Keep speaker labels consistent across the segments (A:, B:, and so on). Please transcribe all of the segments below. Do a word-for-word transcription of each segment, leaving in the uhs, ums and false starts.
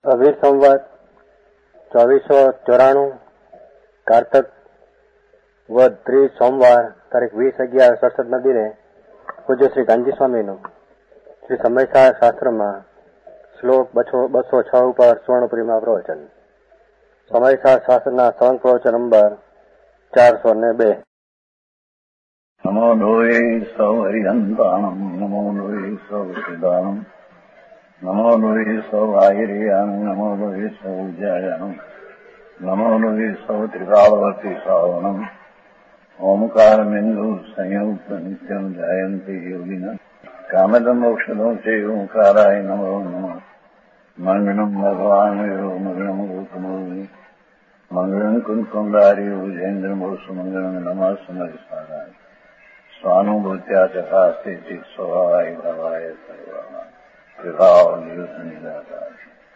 A: અવીર સંવત ચોવીસો ચોરાણું કારતક વદ ત્રીસ સોમવાર તારીખ વીસ અગિયાર સડસઠના દિને પૂજ્ય શ્રી ગાંધી સ્વામીનું શ્રી સમયસાર શાસ્ત્રમાં શ્લોક બસો છ ઉપર સુવર્ણપુરીમાં પ્રવચન. સમયસાર શાસ્ત્રના સવંગ પ્રવચન નંબર ચારસો ને બે.
B: નમો લોહે સૌ હરિહંતાણમ, નમો લોહે સૌ સિદ્ધાણમ, નમો લોહે સૌ આયર્યાન, નમો લોહે સૌ જયાનમ, નમો લોહે સૌ ત્રિકાળવર્તી શ્રાવણમ, ઓમકાર બિંદુ સંયુક્ત નિત્યમ જાયંતી યોગિના કામદમ મોક્ષદો છે ઓંકારાય નમો નમઃ. મંગળમ ભગવાન મંગળમ ગૌતમોની મંગળમ કુંકુંડારી વિજેન્દ્રમો સુમંગળમ નમઃ સમયસારાય સ્વાનુભૂત્યા ચકાસ્તે ચિત સ્વભાવાય ભાવાય સર્વા વિભાવ નિયુત નિરાકાર.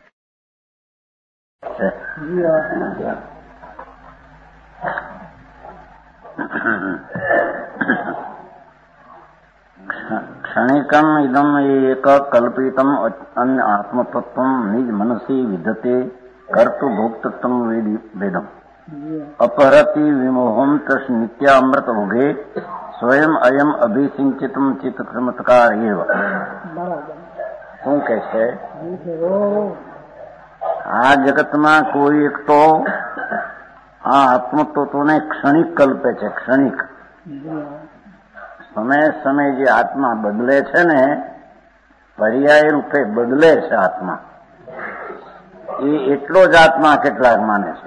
C: ક્ષણિકમ ઇદમ એક કલ્પિતમ અન્ય આત્મતત્વમ નિજ મનસી વિધતે કર્તુ ભોક્તત્વમ વેદમ અપહરતિ વિમોહમ તસ નિત્યામૃત ઉઘે સ્વયં અયમ અભિસિંચિતમ ચિત્ત ચમત્કાર એવ. શું કે છે? આ જગતમાં કોઈ એક તો આ આત્મતત્વને ક્ષણિક કલ્પે છે. ક્ષણિક સમય સમય જે આત્મા બદલે છે ને, પર્યાય રૂપે બદલે છે આત્મા, એ એટલો જ આત્મા કેટલાક માને છે.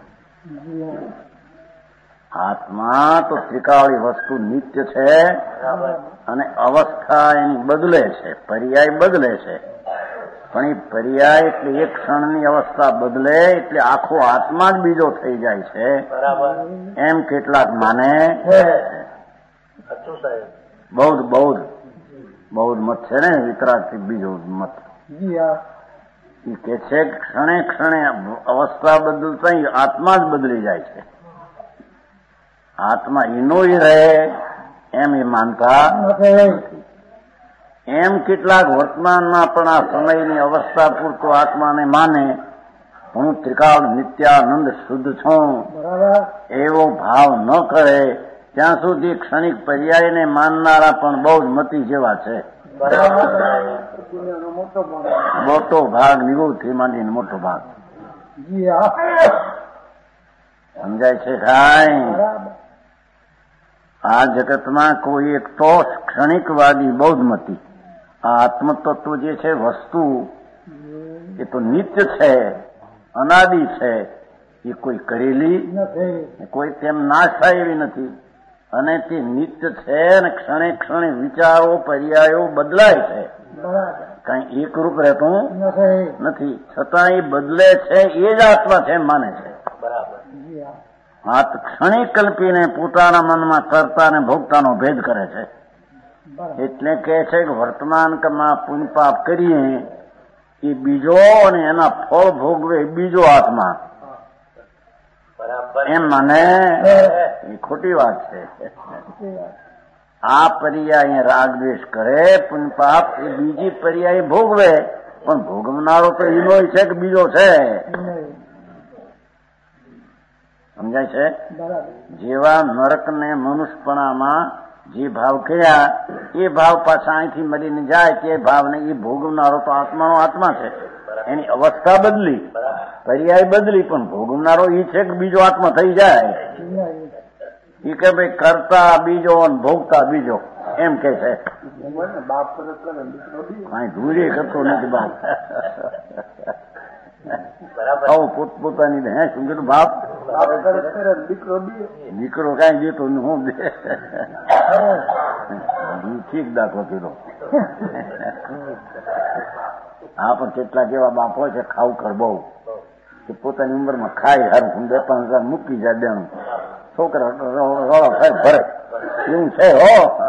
C: આત્મા તો ત્રિકાળી વસ્તુ નિત્ય છે અને અવસ્થા એની બદલે છે, પર્યાય બદલે છે. પણ એ પર્યાય એટલે એક ક્ષણની અવસ્થા બદલે એટલે આખો આત્મા જ બીજો થઈ જાય છે, એમ કેટલાક માને. બૌદ્ધ બૌદ્ધ બૌદ્ધ મત છે ને, વિતરાગથી બીજો મત એ કે છે કે ક્ષણે ક્ષણે અવસ્થા બદલતા આત્મા જ બદલી જાય છે. આત્મા એનો ય રહે એમ એ માનતા નથી. એમ કેટલાક વર્તમાનમાં પણ આ સમયની અવસ્થા પૂરતો આત્માને માને. હું ત્રિકાળ નિત્યાનંદ શુદ્ધ છું એવો ભાવ ન કરે ત્યાં સુધી ક્ષણિક પર્યાયને માનનારા પણ બહુ જ મતી જેવા છે. મોટો ભાગ નિવૃત્તિ માંડીને મોટો ભાગ સમજાય છે. કાંઈ આ જગતમાં કોઈ એક તો ક્ષણિકવાદી બૌદ્ધમતી. આ આત્મતત્વ જે છે વસ્તુ એ તો નિત્ય છે, અનાદિ છે, એ કોઈ કરેલી કોઈ તેમ નાશ થાય એવી નથી, અને તે નિત્ય છે અને ક્ષણે ક્ષણે વિચારો પર્યાયો બદલાય છે. કઈ એકરૂપ રહેતું નથી, છતાં એ બદલે છે. એ જ આત્મા છે એમ માને છે. આ ક્ષણિક કલ્પીને પોતાના મનમાં કરતા અને ભોગતાનો ભેદ કરે છે. એટલે કે છે કે વર્તમાનમાં પુણ્ય પાપ કરીએ એ બીજો અને એના ફળ ભોગવે બીજો આત્મા એમ મને એ ખોટી વાત છે. આ પર્યાય રાગ દ્વેષ કરે, પુણ્ય પાપ એ બીજી પર્યાય ભોગવે, પણ ભોગવનારો તો એનો છે કે બીજો છે. સમજાય છે? જેવા નરક ને મનુષ્યપણામાં જે ભાવ કર્યા એ ભાવ પાછા અહીંથી મરીને જાય તે ભાવને એ ભોગવનારો તો આત્માનો આત્મા છે. એની અવસ્થા બદલી, પર્યાય બદલી, પણ ભોગવનારો એ છે કે બીજો આત્મા થઈ જાય. એ કે ભાઈ કરતા બીજો અને ભોગતા બીજો એમ કે છે. કઈ ધૂરી કરતો નથી બાપ. આવું પોતપોતાની હે શું કીધું બાપ? દીકરો કઈ દેતો હું દે ઠીક દાખલો કીધો. હા, પણ કેટલાક એવા બાપ હોય છે ખાવું કર બહુ, કે પોતાની ઉંમરમાં ખાય હારું બે પાંચ હજાર મૂકી જાય દેણું, છોકરા રળો ખાય ભરે એવું છે. હો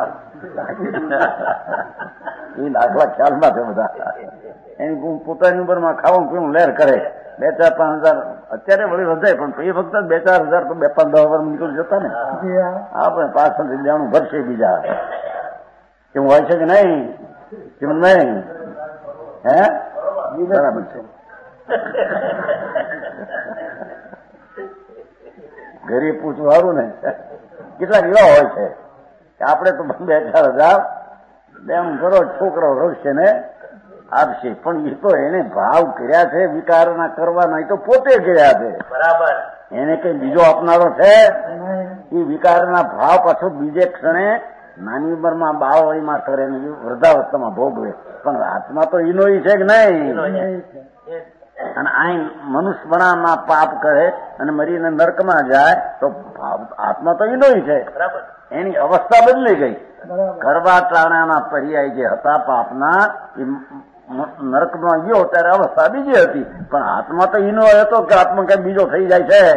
C: એ દાખલા ખ્યાલમાં છે બધા. એની પોતાની ઉંમરમાં ખાવાનું પીવું લહેર કરે, બે ચાર પાંચ હજાર અત્યારે વળી વધારે, પણ એ વખત બે ચાર હજાર તો બે પાંચ દસ હજાર નીકળી જતા ને. આપણે પાછળથી દેણું ભરશે બીજા એવું હોય છે કે નહીં? કેમ નહીં? હે બરાબર છે. ઘરે પૂછવું સારું ને. કેટલાક એવા હોય છે કે આપણે તો બે ચાર હજાર એમ કરો છોકરો રોકશે ને આપશે, પણ એ તો એને ભાવ કર્યા છે વિકારના કરવાના, એ તો પોતે કર્યા છે. બરાબર. એને કઈ બીજો આપનારો છે? એ વિકારના ભાવ પાછો બીજે ક્ષણે નાની ઉંમરમાં બાવળીમાં કરે ને વૃદ્ધાવસ્થામાં ભોગવે, પણ આત્મા તો એનો છે કે નહીં? અને અહીં મનુષ્યપણામાં પાપ કરે અને મરીને નર્કમાં જાય તો આત્મા તો એનો છે. એની અવસ્થા બદલી ગઈ. કરવા ટાણાના પર્યાય જે હતા પાપના, એ નરકમાં ગયો ત્યારે અવસ્થા બીજી હતી, પણ આત્મા તો એનો હતો કે આત્મા કઈ બીજો થઈ જાય છે.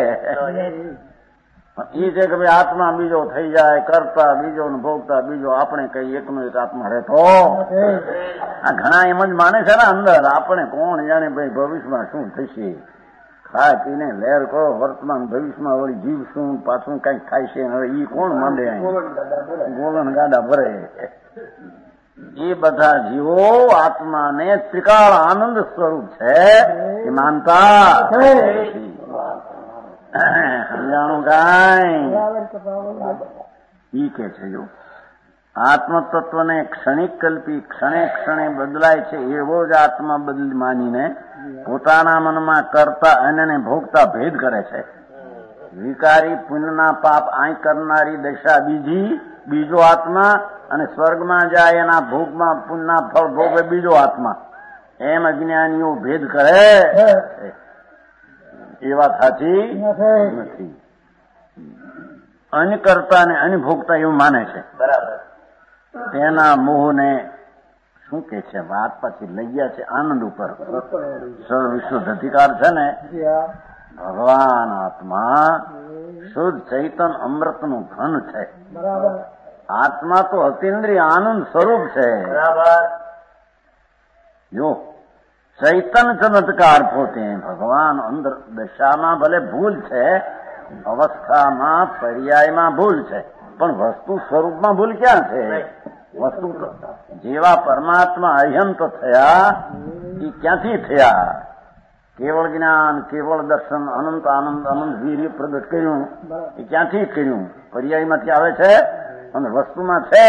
C: એ છે કે ભાઈ આત્મા બીજો થઈ જાય, કરતા બીજો ને ભોગતા બીજો, આપણે કઈ એકનો એક આત્મા રહેતો. આ ઘણા એમ જ માને છે ને અંદર, આપણે કોણ જાણે ભાઈ ભવિષ્યમાં શું થશે. ખાય પીને લહેર કરો, વર્તમાન ભવિષ્યમાં વળી જીવ શું પાછું કઈક થાય છે, હવે ઈ કોણ માંડે? ગોલન ગાડા ભરે. એ બધા જીવો આત્માને ત્રિકાળ આનંદ સ્વરૂપ છે એ માનતા સમજાણું કાંઈ? ઈ કે છે જો આત્મતત્વને ક્ષણિક કલ્પી ક્ષણે ક્ષણે બદલાય છે એવો જ આત્મા બદલી માનીને પોતાના મનમાં કરતા અને ભોગતા ભેદ કરે છે. વિકારી પુણ્યના પાપ આંય કરનારી દશા બીજી, બીજો આત્મા, અને સ્વર્ગમાં જાય એના ભોગમાં પુણ્યના ફળ ભોગવે બીજો આત્મા. એમ અજ્ઞાનીઓ ભેદ કરે. એ વાત સાચી નથી. અનકર્તા ને અનભોગતા એવું માને છે. બરાબર. તેના મોહને શું કે છે વાત પછી લઈ ગયા છે આનંદ ઉપર. સર્વવિશુદ્ધ અધિકાર છે ને, ભગવાન આત્મા શુદ્ધ ચૈતન અમૃતનું ઘન છે. આત્મા તો અતિન્દ્રિય આનંદ સ્વરૂપ છે. જો ચૈતન ચમત્કાર પોતે ભગવાન અંદર દશામાં ભલે ભૂલ છે, અવસ્થામાં પર્યાયમાં ભૂલ છે, પણ વસ્તુ સ્વરૂપમાં ભૂલ ક્યાં છે? વસ્તુ જેવા પરમાત્મા અહંત થયા એ ક્યાંથી થયા? કેવળ જ્ઞાન, કેવળ દર્શન, અનંત આનંદ, અનંત વીર્ય પ્રગટ કર્યું એ ક્યાંથી કર્યું? પર્યાયમાંથી આવે છે અને વસ્તુમાં છે.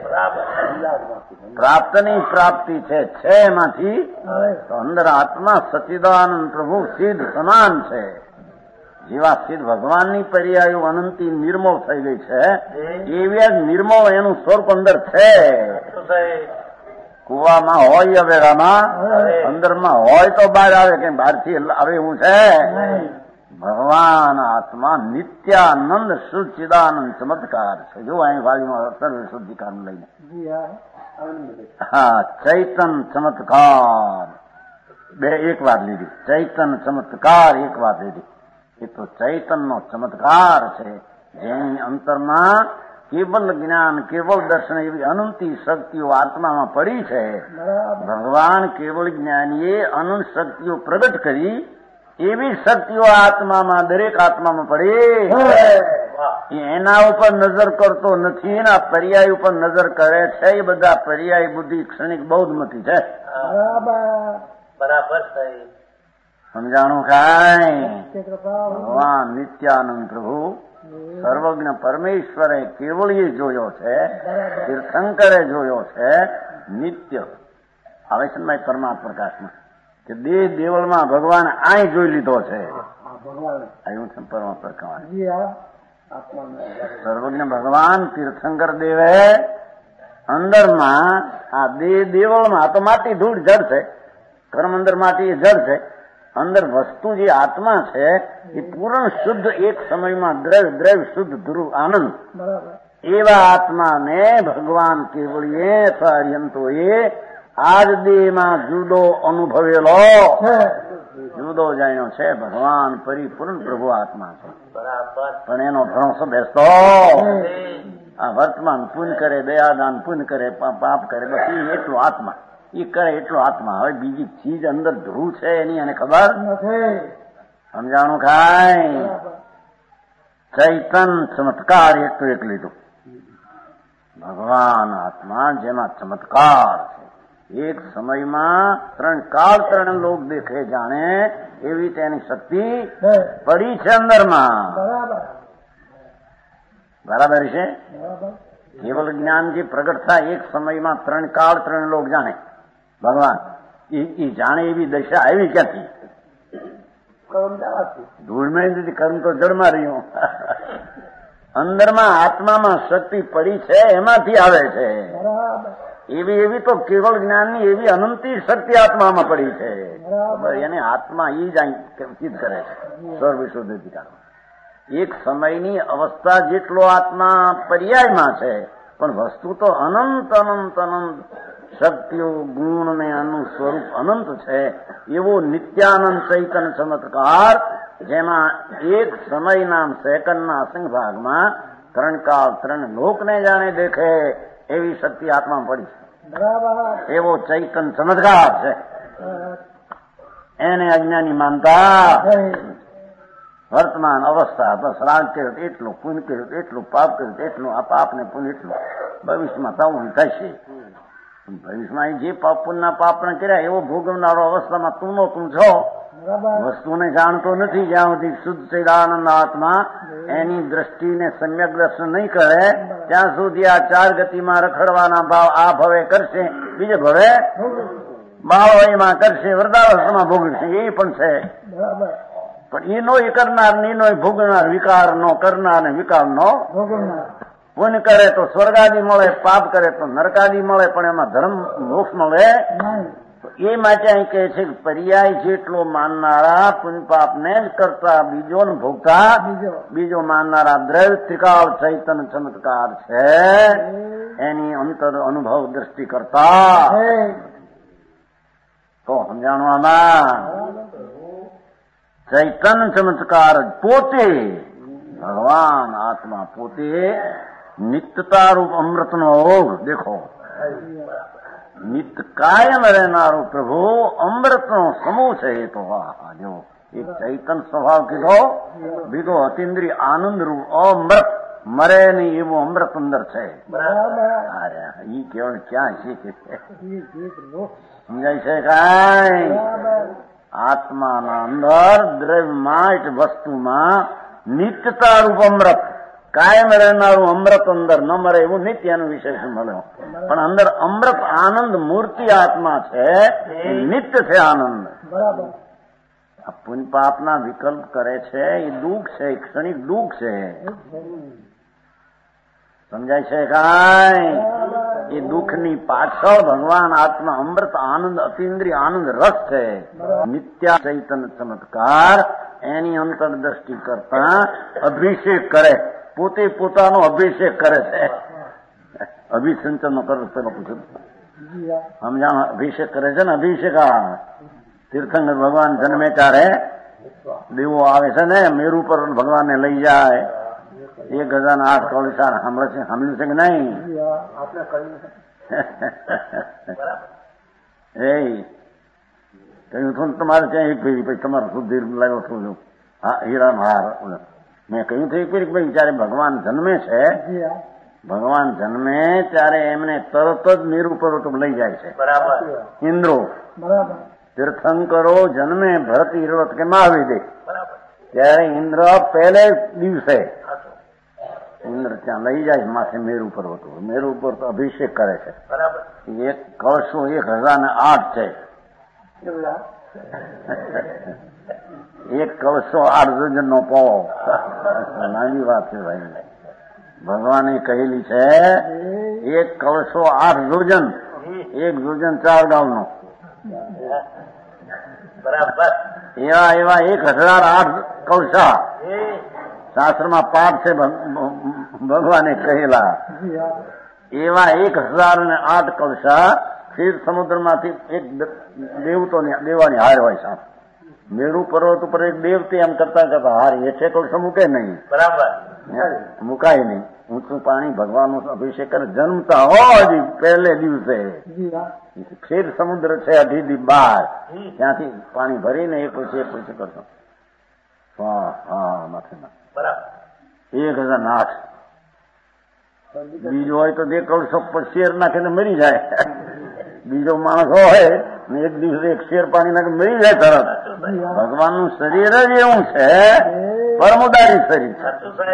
C: પ્રાપ્તની પ્રાપ્તિ છે છે એમાંથી. તો અંદર આત્મા સચ્ચિદાનંદ પ્રભુ સિદ્ધ સમાન છે. જેવા સિદ્ધ ભગવાનની પર્યાયો અનંતી નિર્મળ થઈ ગઈ છે, એવી જ નિર્મળ એનું સ્વરૂપ અંદર છે. કુવામાં હોય અવેરામાં, અંદરમાં હોય તો બહાર આવે, કે બહારથી આવે એવું છે? ભગવાન આત્મા નિત્યાનંદ શુદ્ધિદાનંદ ચમત્કાર છે. જો અહીં વાલીમાં સર્વ શુદ્ધિકાર લઈને હા ચૈતન ચમત્કાર બે એક વાત લીધી. ચૈતન ચમત્કાર એક વાત લીધી. એ તો ચૈતનનો ચમત્કાર છે, જેની અંતરમાં કેવલ જ્ઞાન, કેવલ દર્શન એવી અનંતી શક્તિઓ આત્મામાં પડી છે. ભગવાન કેવળ જ્ઞાનીએ અનંત શક્તિઓ પ્રગટ કરી, એવી શક્તિઓ આત્મામાં, દરેક આત્મામાં પડી. એના ઉપર નજર કરતો નથી, એના પર્યાય ઉપર નજર કરે છે. એ બધા પર્યાય બુદ્ધિ ક્ષણિક બૌદ્ધમતી છે. બરાબર સમજાણું કાંઈ? ભગવાન નિત્યાનંદ પ્રભુ સર્વજ્ઞ પરમેશ્વરે કેવળીએ જોયો છે, તીર્થંકરે જોયો છે. નિત્ય આવે છે ને પરમાત્મા પ્રકાશમાં કે દેહ દેવળમાં ભગવાન આય જોઈ લીધો છે. આવ્યું છે પરમાત્મા પ્રકાશ. સર્વજ્ઞ ભગવાન તીર્થંકર દેવે અંદરમાં આ દેહ દેવળમાં, આ તો માટી ધૂળ જડ છે, કર્મ અંદર માટી એ જડ છે. અંદર વસ્તુ જે આત્મા છે એ પૂર્ણ શુદ્ધ એક સમયમાં દ્રવ્ય દ્રવ્ય શુદ્ધ ધ્રુવ આનંદ. એવા આત્માને ભગવાન કેવળીએ હરિયંતોએ આજ દેહમાં જુદો અનુભવેલો, જુદો જાણ્યો છે. ભગવાન પરિપૂર્ણ પ્રભુ આત્મા છે. પણ એનો ભરોસો બેસતો આ વર્તમાન પુણ્ય કરે, દયાદાન પુણ્ય કરે, પાપ કરે, બસ એ એટલો આત્મા, એ કરે એટલો આત્મા. હવે બીજી ચીજ અંદર ધ્રુવ છે એની એને ખબર નથી. સમજાણું કાંઈ? ચૈતન ચમત્કાર એક તો એક લીધું. ભગવાન આત્મા જેમાં ચમત્કાર છે એક સમયમાં ત્રણ કાળ ત્રણ લોક દેખે જાણે એવી તેની શક્તિ પડી છે અંદરમાં. બરાબર છે. કેવલ જ્ઞાન જે પ્રગટ થાય એક સમયમાં ત્રણ કાળ ત્રણ લોક જાણે ભગવાન એ જાણે એવી દશા આવી ક્યાંથી? ધૂળમાં નથી, કર્મ તો જળમાં રહ્યું. અંદરમાં આત્મામાં શક્તિ પડી છે એમાંથી આવે છે. એવી એવી તો કેવળ જ્ઞાનની એવી અનંતી શક્તિ આત્મામાં પડી છે. એને આત્મા એ જ સિદ્ધ કરે છે સર્વવિશુદ્ધિ. એક સમયની અવસ્થા જેટલો આત્મા પર્યાયમાં છે, પણ વસ્તુ તો અનંત અનંત અનંત શક્તિઓ ગુણ ને આનું સ્વરૂપ અનંત છે. એવો નિત્યાનંદ ચૈતન ચમત્કાર જેમાં એક સમયના સેકન્ડના અસંખ્ય ભાગમાં ત્રણ કાળ ત્રણ લોકને જાણે દેખે એવી શક્તિ આત્મામાં પડી છે. એવો ચૈતન ચમત્કાર છે. એને અજ્ઞાની માનતા વર્તમાન અવસ્થા બસ રાગ કર્યો એટલું, પુણ્ય કર્યું એટલું, પાપ કર્યું એટલું, આ પાપ ને પુણ્ય એટલું ભવિષ્યમાં થવું થશે. ભવિષ્યમાં જે પાપ પુણ્યના પાપને કર્યા એવો ભોગવનારો અવસ્થામાં તું નો તું છો. વસ્તુને જાણતો નથી જ્યાં સુધી શુદ્ધ ચૈદાનંદ આત્મા એની દ્રષ્ટિને સમ્યક દર્શન નહીં કરે ત્યાં સુધી આ ચાર ગતિમાં રખડવાના ભાવ આ ભવે કરશે, બીજે ભવે બાવયમાં કરશે, વૃદ્ધાવસ્થામાં ભોગવશે. એ પણ છે. પણ એનો એ કરનાર ને એનો ભોગવનાર, વિકાર નો કરનાર ને વિકાર નો પુણ્ય કરે તો સ્વર્ગાદી મળે, પાપ કરે તો નરકાદી મળે, પણ એમાં ધર્મ મોક્ષ મળે. એ માટે અહીં કહે છે કે પર્યાય જેટલો માનનારા પુણ્ય પાપને જ કરતા બીજો ને ભોગતા બીજો માનનારા દ્રવ્ય ત્રિકાળ ચૈતન ચમત્કાર છે. એની અંતર અનુભવ દ્રષ્ટિ કરતા તો સમજાણવામાં ચૈતન ચમત્કાર પોતે ભગવાન આત્મા પોતે નિત્યતા રૂપ અમૃતનો ઓઘ દેખો. નિત્ય કાયમ રહેનારો પ્રભુ અમૃતનો સમૂહ છે. એ તો વાહ જો એક ચૈતન સ્વભાવ કીધો, બીજો અતિન્દ્રિય આનંદ રૂપ અમૃત, મરે નહીં એવું અમૃત અંદર છે. અરે ઈ કેવળ ક્યાં છે સમજાય છે કાંઈ? આત્માના અંદર દ્રવ્યમાં એટલે વસ્તુમાં નિત્યતા રૂપ અમૃત, કાયમ રહેનારું અમૃત અંદર ન મરે એવું નિત્યનું વિશેષ મળ્યો. પણ અંદર અમૃત આનંદ મૂર્તિ આત્મા છે, નિત્ય છે આનંદ. આ પુણ્ય પાપના વિકલ્પ કરે છે એ દુઃખ છે, ક્ષણિક દુઃખ છે. સમજાય છે કાંઈ? એ દુઃખની પાછળ ભગવાન આત્મા અમૃત આનંદ અતિન્દ્રિય આનંદ રસ છે. નિત્યા ચૈતન ચમત્કાર એની અંતરદ્રષ્ટિ કરતા અભિષેક કરે, પોતે પોતાનો અભિષેક કરે છે. અભિસિંચન નો કરે પેલો પૂછ્યું સમજાણ અભિષેક કરે છે ને. અભિષેક તીર્થંકર ભગવાન જન્મે ત્યારે દેવો આવે છે ને મેરુ પર ભગવાનને લઈ જાય. એક હજાર આઠ કળશાર સાંભળે છે, સાંભળ્યું છે કે નહીં? એ કહ્યું હતું તમારે ત્યાં એક ભાઈ પછી તમારે શુદ્ધિ લાગ્યો છું હા હીરા હાર. મેં કહ્યું હતું એક ભાઈ જયારે ભગવાન જન્મે છે, ભગવાન જન્મે ત્યારે એમને તરત જ મેરુ પર્વત લઈ જાય છે. ઇન્દ્રો તીર્થંકરો જન્મે ભરત ઈરવત કે મહાવી દે ત્યારે ઇન્દ્ર પહેલે દિવસે ઇન્દ્ર ત્યાં લઈ જાય માથે મેરુ પર્વત. મેરુ પર તો અભિષેક કરે છે. એક કળશો એક હજાર ને આઠ છે. એક કળશો આઠ જોજન નો પાવો નાની વાત છે ભાઈ. ભગવાને કહેલી છે એક કળશો આઠ જોજન, એક જોજન ચાર ગામ નો. એવા એવા એક હજાર આઠ કળશા શાસ્ત્રમાં પાપ છે ભગવાને કહેલા. એવા એક હજાર ને આઠ કળશા ક્ષીર સમુદ્રમાંથી એક દેવતોની દેવાની હાર હોય સાહેબ. મેરુ પર્વત ઉપર એક દેવતી એમ કરતા કરતા હાર એ છે કળશો મૂકે નહીં. બરાબર મુકાય નહીં. ઊંચું પાણી ભગવાનનો અભિષેક કરે જન્મતા હોય પહેલે દિવસે. ક્ષીર સમુદ્ર છે અઢી દી બાર, ત્યાંથી પાણી ભરીને એક પછી એક પછી કરશો. હા હા માથે એક હજાર આઠ. બીજો હોય તો બે કળશો પર શેર નાખીને મરી જાય. બીજો માણસ હોય ને એક દિવસે એક શેર પાણી નાખે મરી જાય તરત. ભગવાનનું શરીર જ એવું છે, પરમોદારી શરીર છે.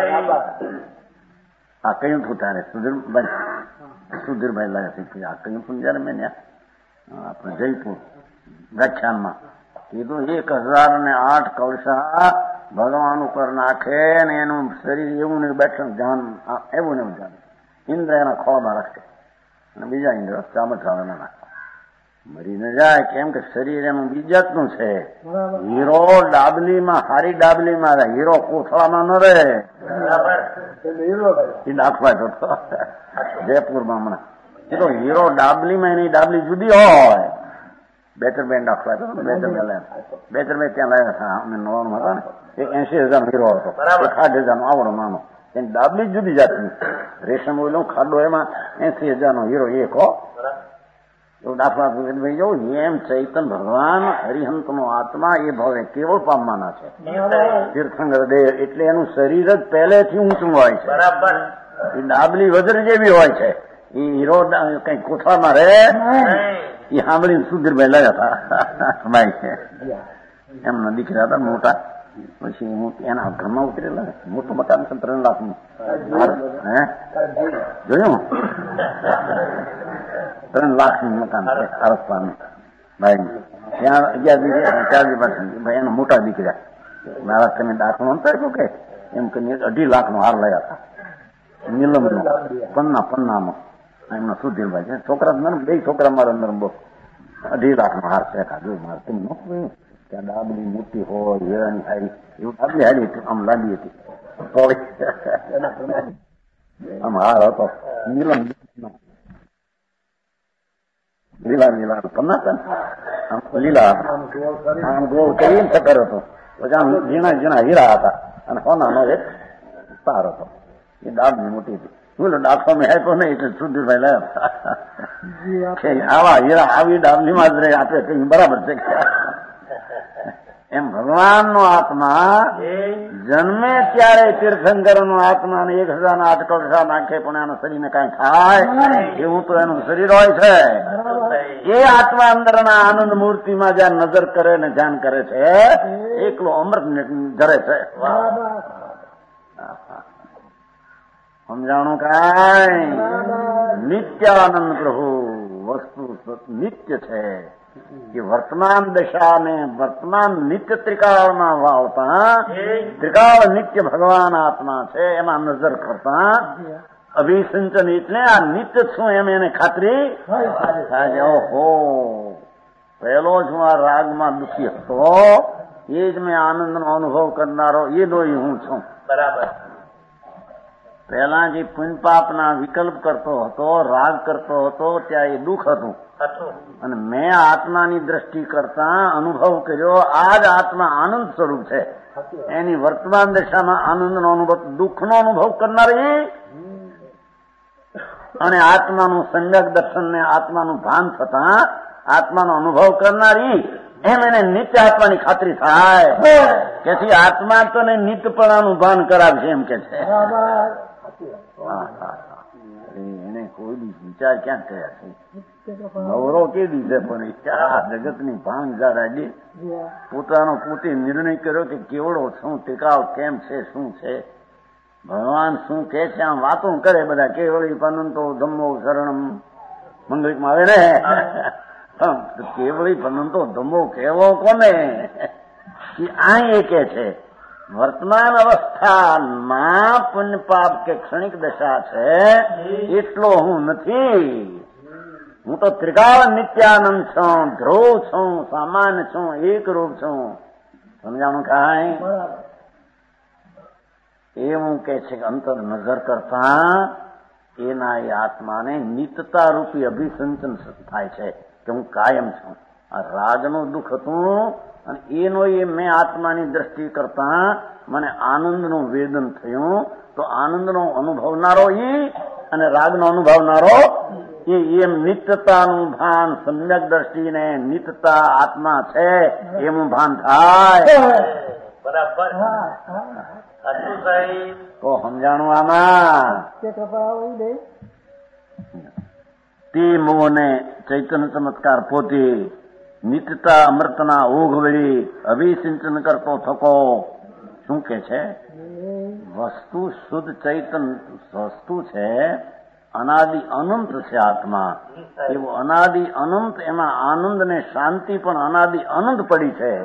C: આ કયું હતું તારે સુધીરભાઈ સુધીરભાઈ લાગ્યા આ કયું હતું જયારે મેં આપણે જયપુર વ્યાખ્યાનમાં કીધું એક હજાર ને આઠ કળશા ભગવાન ઉપર નાખે ને એનું શરીર એવું ને બેઠું ધ્યાન એવું ને એવું ધ્યાન ઇન્દ્ર એના ખોળમાં રાખે અને બીજા ઇન્દ્ર ચામઠાળાના નાખે મરી ન જાય. કેમ કે શરીર એનું બીજાતનું છે. હીરો ડાબલીમાં હારી ડાબલીમાં રહે, હીરો કોથળામાં ન રહે. એ દાખલા હતો જયપુરમાં હમણાં કીધું હીરો ડાબલીમાં એની ડાબલી જુદી હોય. બેતર બેન દાખલા હતો બેતર બે લાયા બેતર બે ત્યાં લાયા હતા અમે નવાનું હતા ને એક એસી હજાર નો હીરો હતો, એક આઠ હજાર નો આવડો નાનો. એની ડાબલી જુદી જાતની રેશમ ઓઈલો ખાડો એમાં એસી હજાર નો હીરો એક હો. એવું દાખલા ભાઈ જવું એમ ચૈતન ભગવાન હરિહંત નો આત્મા એ ભાવે કેવળ પામવાના છે. તીર્થંકર દેહ એટલે એનું શરીર જ પહેલેથી ઊંચું હોય છે. એ ડાબલી વજ્ર જેવી હોય છે. એ હીરો કઈ કોઠામાં રહે એ સાંભળીને સુધીરભાઈ લાગ્યા હતા ભાઈ એમના દીકરા હતા મોટા. પછી હું એના ઘરમાં ઉતરેલા મોટું મકાન છે ત્રણ લાખ નું હે જોયું ત્રણ લાખ નું મકાન છે અરસપાનું ભાઈ ત્યાં અગિયાર ચાર ભાઈ એના મોટા દીકરા મારા તમે દાખલો નતો કે એમ કરીને અઢી લાખ નો હાર લયા હતા નીલમ નો પન્ના પન્નામાં એમના સુધીરભાઈ છે છોકરા નરમ બે છોકરા મારા નરમ બહુ અઢી લાખ નો હાર છે જોયું મારે તમે ન ત્યાં ડાબલી મોટી હોય હીરાની હારી એવું ડાબલી હારી આમ લાંબી હતી આમ હાર હતો નીલમ લીલા લીલા પન્ના હતા આમ લીલા આમ ગોળ કરીને ચક્કર હતો પછી આમ ઝીણા ઝીણા હીરા હતા અને સોનાનો એક તાર હતો એ ડાબલી મોટી હતી. બોલો ડાખો મેં આપ્યો નહીં એટલે સુધીરભાઈ લાયા આવા હીરા આવી ડાબલીમાં જ રહે આપે કઈ બરાબર છે. એમ ભગવાન નો આત્મા જન્મે ત્યારે તીર્થંકર નો આત્મા ને એક હજાર ના આઠ કળશા નાખે પણ એના શરીરને કઈ થાય એવું તો એનું શરીર હોય છે. એ આત્મા અંદરના આનંદ મૂર્તિમાં જ્યાં નજર કરે ને ધ્યાન કરે છે એકલો અમૃત ધરે છે. સમજાણું કાંઈ નિત્યાનંદ પ્રભુ વસ્તુ નિત્ય છે. કે વર્તમાન દશા ને વર્તમાન નિત્ય ત્રિકાળમાં વાવતા ત્રિકાળ નિત્ય ભગવાન આત્મા છે એમાં નજર કરતા અભિસિંચન એટલે આ નિત્ય છું એમ એને ખાતરી થાય. ઓહો પહેલો જ હું આ રાગમાં દુઃખી હતો એ જ મેં આનંદનો અનુભવ કરનારો એ ડોઈ હું છું. બરાબર પહેલા જે પુણ્ય પાપના વિકલ્પ કરતો હતો રાગ કરતો હતો ત્યાં એ દુઃખ હતું અને મેં આત્માની દ્રષ્ટિ કરતા અનુભવ કર્યો આ જ આત્મા આનંદ સ્વરૂપ છે. એની વર્તમાન દશામાં આનંદનો અનુભવ દુઃખનો અનુભવ કરનારી અને આત્માનું સમ્યક દર્શન ને આત્માનું ભાન થતા આત્માનો અનુભવ કરનારી એમ એને નિત્ય આત્માની ખાતરી થાય કે આત્મા તો ને નિત્યપણાનું ભાન કરાવશે એમ કે છે. એને કોઈ દી વિચાર ક્યાં કર્યા છે નવરો કે દીધે પણ જગત ની ભાન જાડી પોતાનો પોતે નિર્ણય કર્યો કે કેવડો શું ટીકાવ કેમ છે શું છે ભગવાન શું કે છે આમ વાતો કરે બધા કેવળી પનંતો ધમ્મો શરણમ મંગલિકમાં આવે ને કેવળી પનંતો ધમ્મો કેવો કોને આ એ કે છે વર્તમાન અવસ્થામાં પુણ્ય પાપ કે ક્ષણિક દશા છે એટલો હું નથી. હું તો ત્રિકાળ નિત્યાનંદ છું, ધ્રુવ છું, સામાન્ય છું, એક રૂપ છું. સમજાણું કાંઈ એવું કે છે કે અંતર નજર કરતા એના એ આત્માને નિત્યતા રૂપી અભિસંચન થાય છે કે હું કાયમ છું. આ રાગનું દુઃખ હતું અને એનો એ મેં આત્માની દ્રષ્ટિ કરતા મને આનંદનું વેદન થયું તો આનંદનો અનુભવનારો ઈ અને રાગનો અનુભવનારો એ એમ નિત્યતાનું ભાન સમ્યક દ્રષ્ટિને નિત્યતા આત્મા છે એનું ભાન થાય. બરાબર તો સમજાણું આમાં તે મોહને ચૈતન્ય ચમત્કાર પોતે નિત્યતા અમૃતના ઓઘ વળી અભિસિંચન કરતો થકો શું કે છે? વસ્તુ શુદ્ધ ચૈતન વસ્તુ છે, અનાદિ અનંત છે આત્મા. એવું અનાદિ અનંત, એમાં આનંદ ને શાંતિ પણ અનાદિ અનંત પડી છે.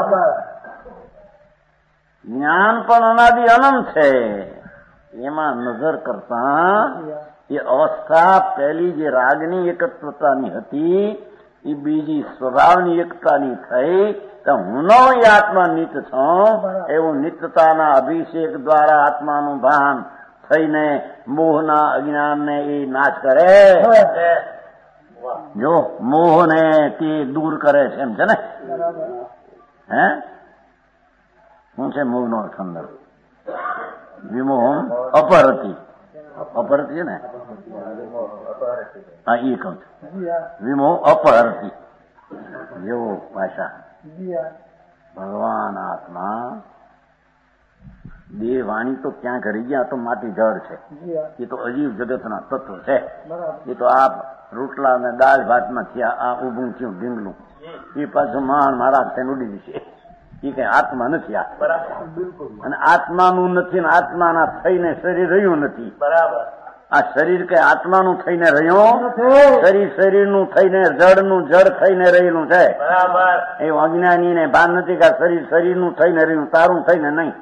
C: જ્ઞાન પણ અનાદિ અનંત છે. એમાં નજર કરતા એ અવસ્થા પહેલી જે રાગની એકત્વતાની હતી એ બીજી સ્વભાવની એકતાની થઈ. તો હું નો એ આત્મા નિત્ય છું એવું નિત્યતાના અભિષેક દ્વારા આત્માનું ભાન થઈને મોહના અજ્ઞાનને એ નાશ કરે. જો મોહને તે દૂર કરે છે એમ છે ને. હે શું છે મોહનો અર્થ અંદર? વિમોહમ અપહરતી. અપહરતી છે ને? હા, એ કહું છું. વિમોહ અપહરતી જેવો ભાષા. ભગવાન આત્મા દેહ વાણી તો ક્યાં કરી ગયા, તો માટી જળ છે. એ તો અજીવ જગતના તત્વ છે. એ તો આ રોટલા ને દાળ ભાતમાં થયા, આ ઉભું થયું ઢીંગલું, એ પાછું માણ મારા થઈને ઉડી જશે. એ કઈ આત્મા નથી આ. અને આત્માનું નથી ને આત્માના થઈને શરીર રહ્યું નથી. આ શરીર કઈ આત્માનું થઈને રહ્યું, શરીર શરીરનું થઈને જળનું જળ થઈને રહેલું છે. એવું અજ્ઞાની ને ભાન નથી કે શરીર શરીરનું થઈને રહ્યું, તારું થઈને નહીં.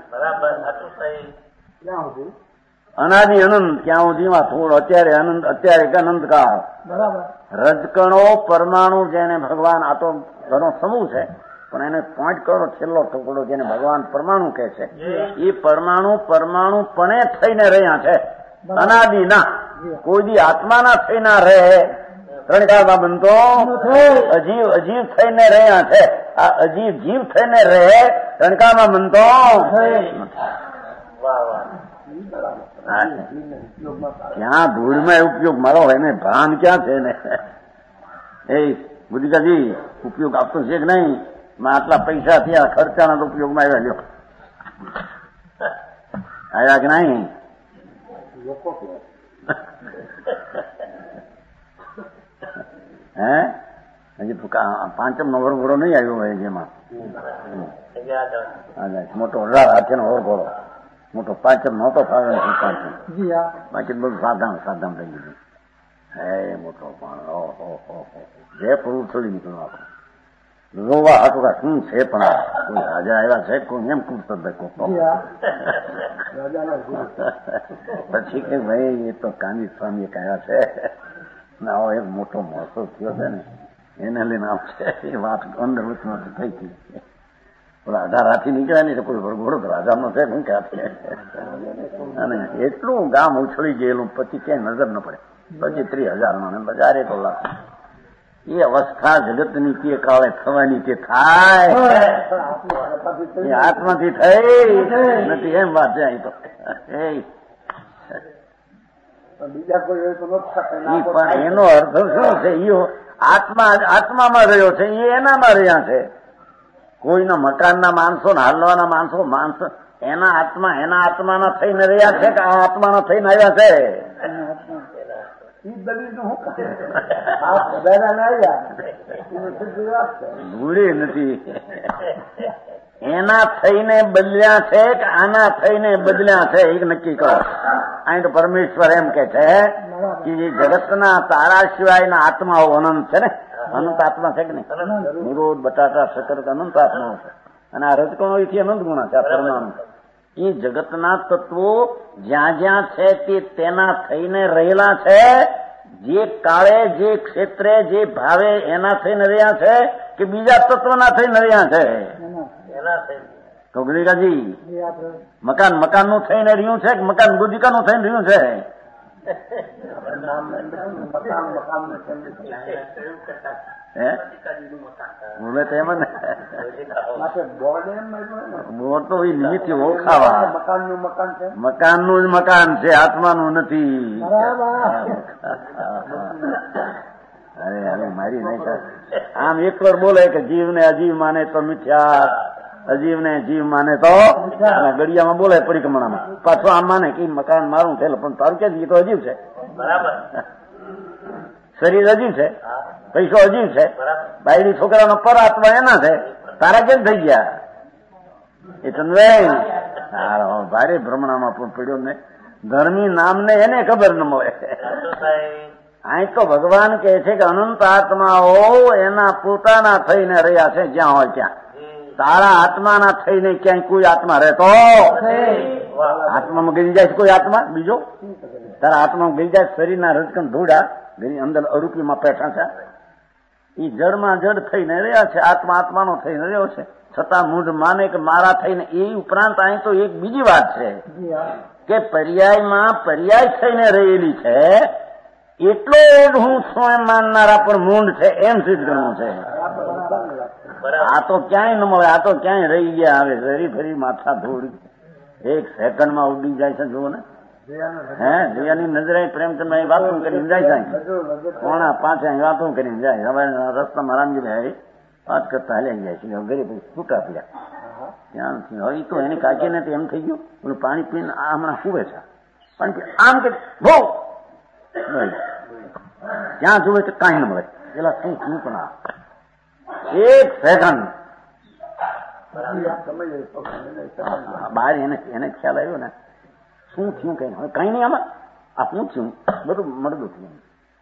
C: અનાદિ અનંત ક્યાં સુધીમાં થોડો અત્યારે અનંત, અત્યારે કે અનંત કાળ. રજકણો પરમાણુ જેને ભગવાન, આ તો ઘણો સમૂહ છે પણ એને પાંચ કરોડ છેલ્લો ટુકડો જેને ભગવાન પરમાણુ કહે છે, એ પરમાણુ પરમાણુ પણ થઈને રહ્યા છે. અનાદિ ના કોઈ દી આત્માના થઈને રહે, ત્રણકાળમાં બનતો અજીવ અજીવ થઈને રહ્યા છે. આ અજીવ જીવ થઈને રહે, ત્રણકાળમાં બનતો. ક્યાં ધૂળમાં ઉપયોગ મારો એને ભાન ક્યાં છે ને? એ બુદ્ધિકાજી ઉપયોગ આપતો છે કે નહીં? આટલા પૈસા થયા, ખર્ચાના તો ઉપયોગમાં આવ્યા. લ્યો આવ્યા કે નહીં? હે હજી પાંચમ નો વરઘોડો નહીં આવ્યો હોય જેમાં મોટો હાથેનો વરઘોડો મોટો પાંચમ નહોતો ફાવે. પાંચમ બાકી બધું સાધારણ સાધારણ થઈ ગયું. હે મોટો પણ ઓહો જે પૂરું થોડી નીકળવા રોવા હાટુકા શું છે પણ કોઈ રાજા આવ્યા છે કોઈ એમ પૂછતો પછી કે ભાઈ એ તો કાંદી સ્વામી કયા છે ના એક મોટો મોસો થયો છે ને એને લઈને આવશે. એ વાત અંદર વચમાં થઈ ગઈ. ઓલા અઢાર હાથી નીકળ્યા નહીં તો કોઈ વરઘોડો રાજાનો છે શું ક્યાંથી? અને એટલું ગામ ઉછળી ગયેલું પછી ક્યાંય નજર ન પડે. પછી ત્રીસ હજાર નો બજારે તો લાખ. એ અવસ્થા જગતની તે કાળે થવાની તે થાય, એ આત્માથી થઈ નથી એમ વાત છે. અહીં તો
D: બીજા કોઈ
C: પણ એનો અર્થ શું છે? એ આત્મા આત્મામાં રહ્યો છે, એ એનામાં રહ્યા છે. કોઈના મકાનના માણસો ને હાલવાના માણસો માણસો એના આત્મા એના આત્માના થઈને રહ્યા છે કે આ આત્માના થઈને આવ્યા છે? ભૂલી નથી. એના થઈને બદલ્યા છે કે આના થઈને બદલ્યા છે એ નક્કી કરો. અહીં તો પરમેશ્વર એમ કે છે કે જે જગતના તારા સિવાયના આત્માઓ અનંત છે ને. અનંત આત્મા છે કે નહીં? નિરોધ બટાટા શકર અનંત આત્માઓ છે. અને આ રજકણો એથી અનંત ગુણા છે. આ પરમાણુ એ જગતના તત્વો જ્યાં જ્યાં છે તે તેના થઈને રહેલા છે. જે કાળે જે ક્ષેત્રે જે ભાવે એના થઈને રહ્યા છે કે બીજા તત્વના થઈને રહ્યા છે? ગોગલીકાજી મકાન મકાન નું થઈને રહ્યું છે કે મકાન ગુજિકા નું થઈને રહ્યું છે? બોલે તો એમ ને બોર્ડ તો એ નિમિત્ત ઓળખાવા. મકાન નું જ મકાન છે, આત્માનું નથી. અરે અરે મારી નહીં. આમ એક વાર બોલે કે જીવને અજીવ માને તો મિથ્યા, અજીવને જીવ માને તો ગડિયામાં બોલે પરિક્રમણામાં પાછો આમ માને કે મકાન મારું થયેલું પણ તારું કે તો અજીવ છે. શરીર હજી છે, પૈસો હજી છે, બાયડી છોકરાનો પર આત્મા એના છે, તારા કેમ થઈ ગયા? એ ચંદ્રભાઈ સારો ભારે ભ્રમણામાં પણ પડ્યો ને. ધર્મી નામને એને ખબર ન મળે. અહીં તો ભગવાન કહે છે કે અનંત આત્માઓ એના પોતાના થઈને રહ્યા છે જ્યાં હોય ત્યાં. તારા આત્માના થઈને ક્યાંય કોઈ આત્મા રહેતો આત્મામાં ગઈ જાય છે કોઈ આત્મા બીજો? તારા આત્મામાં ગઈ જાય શરીરના રજકણ ધૂડા ઘણી અંદર અરૂપીમાં બેઠા છે. એ જડમાં જડ થઈને રહ્યા છે, આત્મા આત્માનો થઈને રહ્યો છે. છતાં મૂઢ માને કે મારા થઈને. એ ઉપરાંત અહીં તો એક બીજી વાત છે કે પર્યાયમાં પર્યાય થઈને રહેલી છે એટલો જ હું સ્વયં માનનારા પણ મૂંઢ છે એમ સિદ્ધ કરવું છે. આ તો ક્યાંય ન મળે, આ તો ક્યાંય રહી ગયા. હવે ફરી ફરી માથા ધોડી એક સેકન્ડમાં ઉડી જાય છે. જુઓ ને હે દરિયાની નજરે પ્રેમચંદ વાતો કરીને જાય છે. પોણા પાંચે વાતો કરીને જાય. હવે રસ્તામાં રામજીભાઈ વાત કરતા હાલ્યા જાય છે. ઘરે પછી છૂટા પડ્યા ત્યાંથી. હવે તો એની કાકીને તો એમ થઈ ગયું પેલું પાણી પીને આ હમણાં સુવે છે. પાણી આમ કે બહુ ત્યાં જુએ તો કાંઈ ન મળે. પેલા શું શું પણ એક સેકન્ડ બહાર એને એને ખ્યાલ આવ્યો ને શું થયું કઈ હવે કઈ નહીં આમાં આ શું થયું બધું મળતું થયું.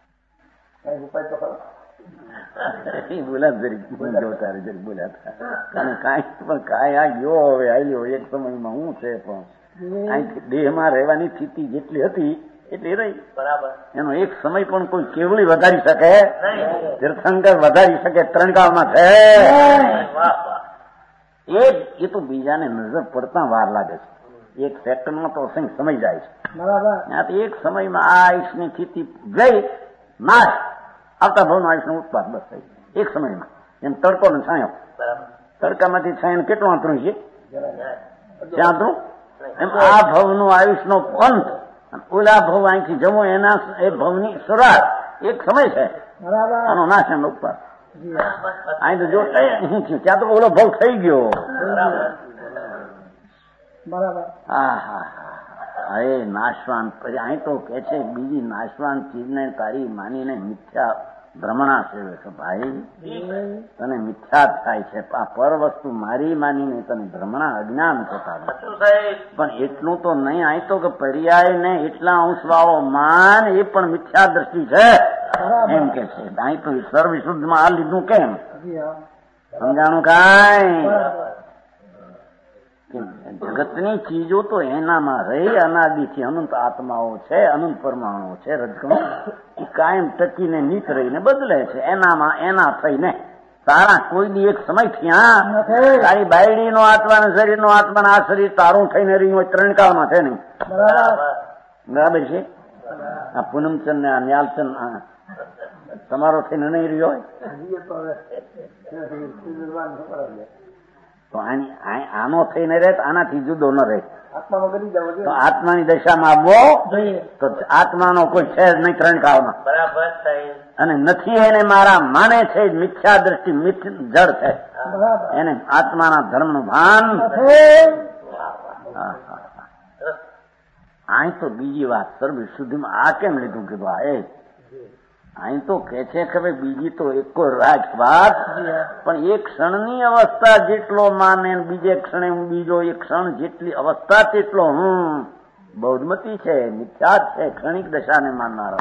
C: બોલ્યા જરીક જોતા જરીક બોલ્યા હતા કાંઈ પણ કાંઈ આ ગયો હવે આવ્યો એક સમયમાં હું છે પણ દેહમાં રહેવાની સ્થિતિ જેટલી હતી એટલી રહી. એનો એક સમય પણ કોઈ કેવળી વધારી શકે, તીર્થંકર વધારી શકે ત્રણકાળમાં છે. એ તો બીજાને નજર પડતા વાર લાગે છે. એક સેકન્ડમાં તો અસંખ્ય સમય જાય છે. ત્યાંથી એક સમયમાં આ આયુષની સ્થિતિ ગઈ નાશ, આવતા ભાવનો આયુષનો ઉત્પાદ બસ થઈ એક સમયમાં. એમ તડકો ને છાંયો, તડકામાંથી છાંયો કેટલું આંતરું છે ત્યાં આંતરું એમ આ ભવનો આયુષનો અંત ઓલા ભવ અહીંથી જમો એના એ ભવની શરૂઆત એક સમય છે. આનો નાશ એનો ઉત્પાદ. અહીં તો જો શું થયું ત્યાં તો ઓલો ભવ થઈ ગયો. હા હા હા એ નાશવાન. પછી અહીં તો કે છે બીજી નાશવાન ચીજને તારી માનીને મિથ્યા ભ્રમણા સેવે છે. ભાઈ તને મિથ્યા થાય છે. આ પર વસ્તુ મારી માનીને તને ભ્રમણા અજ્ઞાન થતા. પણ એટલું તો નહીં. અહીં તો કે પર્યાય ને એટલા અંશ વાળો માન એ પણ મિથ્યા દ્રષ્ટિ છે એમ કે છે. અહીં તો સર્વશુદ્ધમાં આ લીધું કેમ સમજાણું કાંઈ? જગતની ચીજો તો એનામાં રહી અનાદિથી અનંત આત્માઓ છે, અનંત પરમાણુઓ છે, રજકણો એ કાયમ ટકીને નીત રહીને બદલે છે. એનામાં એના થઈને તારા કોઈ દી એક સમય થયા તારી બાયડી નો આત્મા ને શરીર નો આત્મા આ શરીર તારું થઈને રહ્યું હોય ત્રણ કાળમાં છે નહીં. બરાબર છે. આ પૂનમચંદ ને આ ન્યાલચંદ તમારો થઈને નહીં રહ્યો હોય તો આનો થઈને રહે તો આનાથી જુદો ન રહે. તો આત્માની દશામાં આવવો તો આત્માનો કોઈ છે જ નહીં ત્રણ કાળમાં. અને નથી એને મારા માને છે મિથ્યા દ્રષ્ટિ મિથ જડ છે એને આત્માના ધર્મનું ભાન. અહીં તો બીજી વાત સર્વ શુદ્ધિમાં આ કેમ લીધું કે ભાઈ અહીં તો કે છે કે ભાઈ બીજી તો એકો રાજ વાત પણ એક ક્ષણની અવસ્થા જેટલો માને બીજે ક્ષણે હું બીજો એક ક્ષણ જેટલી અવસ્થા તેટલો હું બૌદ્ધમતી છે, મિથ્યા છે, ક્ષણિક દશાને માનનારો.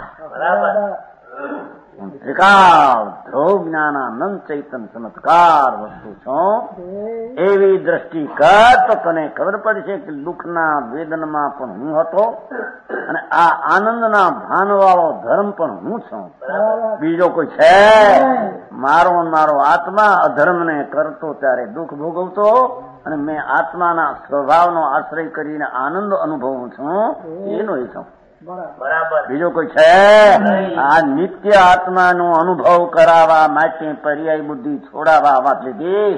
C: ત્રિકાળ ધ્રુવ જ્ઞાનાનંદ ચૈતન ચમત્કાર વસ્તુ છું એવી દ્રષ્ટિ કર તો તને ખબર પડશે કે દુઃખના વેદનમાં પણ હું હતો અને આ આનંદના ભાનવાળો ધર્મ પણ હું છું. બીજો કોઈ છે? મારો મારો આત્મા અધર્મને કરતો ત્યારે દુઃખ ભોગવતો અને મેં આત્માના સ્વભાવનો આશ્રય કરીને આનંદ અનુભવું છું એનો એ છું. બીજો કોઈ છે? આ નિત્ય આત્માનો અનુભવ કરાવવા માટે પર્યાય બુદ્ધિ છોડાવવા વાત લીધી.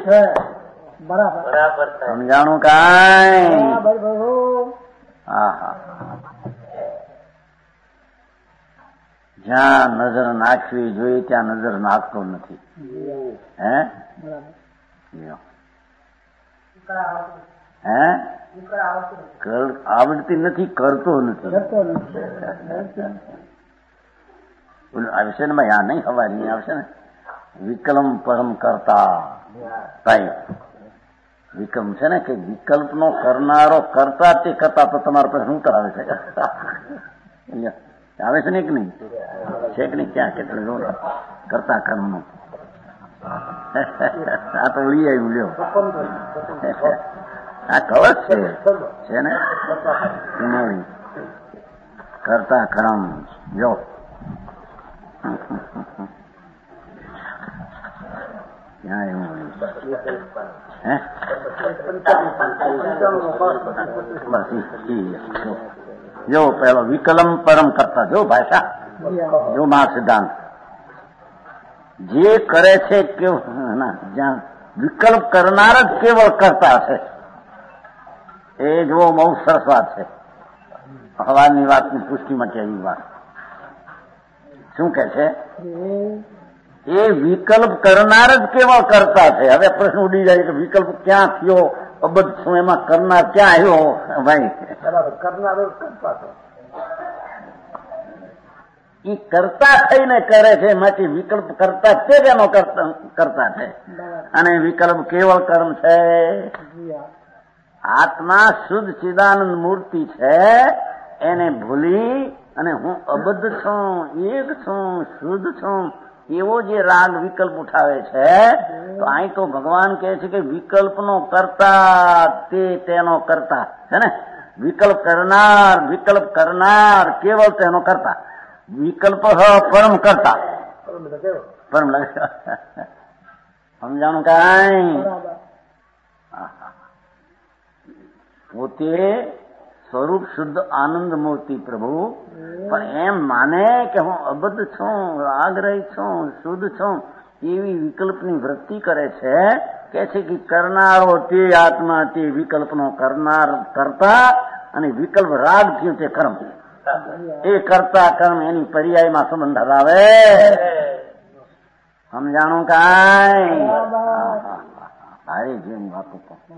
C: સમજાણું કાંઈ? હા હા જ્યાં નજર નાખવી જોઈએ ત્યાં નજર નાખતો નથી. હે હે આવડતી નથી, કરતો નથી. આવશે ને ભાઈ, આ નહીં હવાની આવશે ને, વિકલ્પ પરમ કરતા. ભાઈ વિકલ્પ છે ને કે વિકલ્પનો કરનારો કરતા તે કરતા તો તમારા પાસે શું કરાવે છે? આવે છે ને કે નહીં? છે કે નહીં? ક્યાં કેટલું કરતા કર્મનું આ તો લઈ આવ્યું લ્યો. આ કવચ છે ને કરતા કર્મ. જો ક્યાં એવું હે જો પેલો વિકલમ પરમ કરતા. જો ભાષા, જો માર્ગ સિદ્ધાંત જે કરે છે કે જ્યાં વિકલ્પ કરનાર જ કેવળ કરતા છે. એ જો બહુ સરસ વાત છે. હવાની વાતની પુષ્ટિ માટે એવી વાત શું કે છે? એ વિકલ્પ કરનાર જ કેવળ કરતા છે. હવે પ્રશ્ન ઉડી જાય કે વિકલ્પ ક્યાં થયો? અબધ શું એમાં કરનાર ક્યાં આવ્યો? ભાઈ
D: કરનારો કરતા છે.
C: એ કરતા થઈને કરે છે, માટે વિકલ્પ કરતા તે જ એનો કરતા છે. અને વિકલ્પ કેવળ કર્મ છે. આત્મા શુદ્ધ ચિદાનંદ મૂર્તિ છે. એને ભૂલી અને હું અબદ્ધ છું, એક છું, શુદ્ધ છું એવો જે રાગ વિકલ્પ ઉઠાવે છે, તો અહીં તો ભગવાન કહે છે કે વિકલ્પનો કરતા તે તેનો કરતા છે ને. વિકલ્પ કરનાર, વિકલ્પ કરનાર કેવળ તેનો કરતા. વિકલ્પ પરમ કરતા. પરમ લાગે સમજાણું કાંઈ? પોતે સ્વરૂપ શુદ્ધ આનંદ મૂર્તિ પ્રભુ, પણ એમ માને કે હું અબદ્ધ છું, રાગરહિત છું, શુદ્ધ છું એવી વિકલ્પની વૃત્તિ કરે છે. કે છે કે કરનારો તે આત્મા, તે વિકલ્પનો કરનાર કરતા, અને વિકલ્પ રાગ થયું તે કર્મ. એ કરતા કર્મ એની પર્યાયમાં સંબંધ ધરાવે. સમજાણું કાંઈ? સારી જેમ વાતો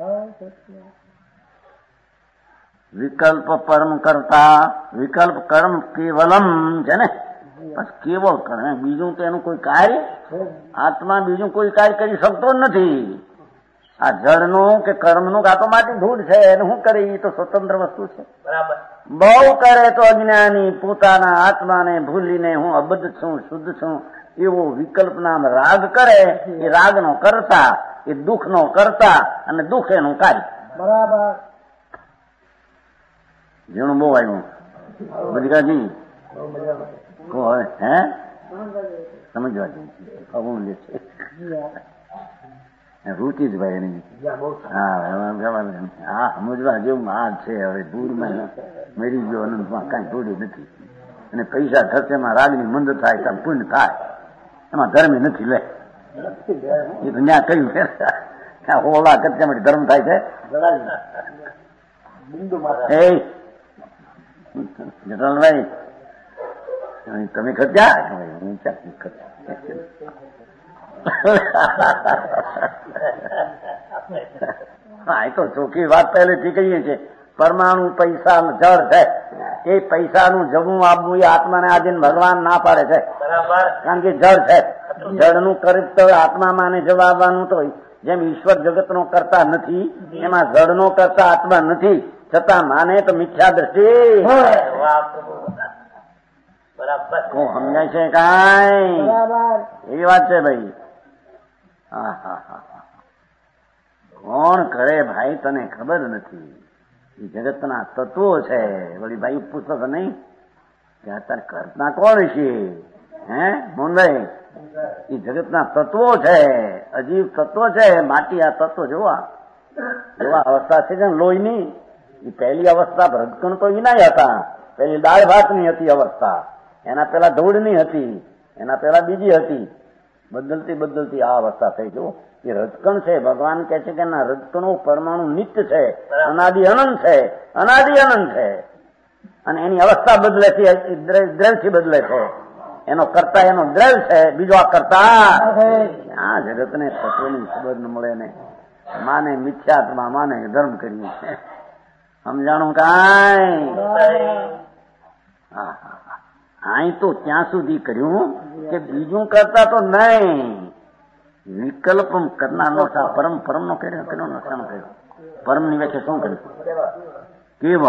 C: વિકલ્પ પરમ કરતા. વિકલ્પ કર્મ કેવલમ છે ને, બસ કેવળ કર્મ. બીજું તો એનું કોઈ કાર્ય, આત્મા બીજું કોઈ કાર્ય કરી શકતો નથી. આ જળનું કે કર્મનું આ તો માટી ધૂળ છે, એને શું કરે? એ તો સ્વતંત્ર વસ્તુ છે. બરાબર. બહુ કરે તો અજ્ઞાની પોતાના આત્માને ભૂલીને હું અબદ્ધ છું, શુદ્ધ છું એવો વિકલ્પ નામ રાગ કરે. એ રાગનો કરતા, એ દુઃખનો કરતા, અને દુઃખ એનું કાર્ય.
D: બરાબર.
C: જેનું બહુ આવ્યું બદકાજી હે સમજવા અમૂલ્ય છે. રૂચિ જ ભાઈ એની. હા હા સમજવા જેવું આ છે. હવે દૂરમાં મેરી ગયો અનંતમાં કાંઈ થોડું નથી. અને પૈસા ખર્ચેમાં રાગની મંદ થાય તો પુણ્ય થાય, એમાં ધર્મ નથી. લે એ તો ત્યાં કહ્યું ત્યાં હોલા ખર્ચામાં ધર્મ થાય છે. જટલભાઈ તમે ખર્ચા? હું ક્યાં ખર્ચા? હા, એ તો ચોખ્ખી વાત પહેલેથી કહીએ છીએ. પરમાણુ પૈસા જળ છે. એ પૈસાનું જમવું આપવું એ આત્માને આજે ભગવાન ના પાડે છે. કારણ કે જળ છે. જળનું કર્તવ્ય આત્મામાં ને જવાબવાનું તો જેમ ઈશ્વર જગતનો કરતા નથી, એમાં જળનો કરતા આત્મા નથી. છતાં માને તો મિથ્યા દ્રષ્ટિ. હું સમજાય છે કાંઈ? એવી વાત છે ભાઈ. હા હા હા કોણ કરે ભાઈ? તને ખબર નથી. એ જગતના તત્વો છે. વળી ભાઈ પુસ્તક નહીં કે અત્યારે કરતા કોણ છે? હે મોહનભાઈ, એ જગતના તત્વો છે, અજીબ તત્વો છે. માટી આ તત્વો જોવા જોવા અવસ્થા છે ને લોહીની. એ પહેલી અવસ્થા ભરતકણ તો વિનાય હતા. પેલી દાળ ભાતની હતી અવસ્થા. એના પેલા ધૂળની હતી, એના પેલા બીજી હતી. બદલતી બદલતી આ અવસ્થા થઈ. જો એ રજકણ છે. ભગવાન કહે છે કે ના, રજકણો પરમાણુ નિત્ય છે, અનાદિ અનંત છે, અનાદિ અનંત છે. અને એની અવસ્થા બદલે છે, દ્રવ્યથી બદલે છે. એનો કરતા એનો દ્રવ્ય છે, બીજો આ કરતા. આ જગતને તત્વની ખબર ન મળે ને માને મિથ્યાત્મા, માને ધર્મ કરીએ છે. સમજાણું કાંઈ? અહીં તો ત્યાં સુધી કર્યું કે બીજું કરતા તો નહીં, વિકલ્પ કરનારનો પરમ પરમનો કર્યો કર્યો નશાનો કર્યો. પરમ ની વ્યાખ્યા શું કર્યું? કેવળ.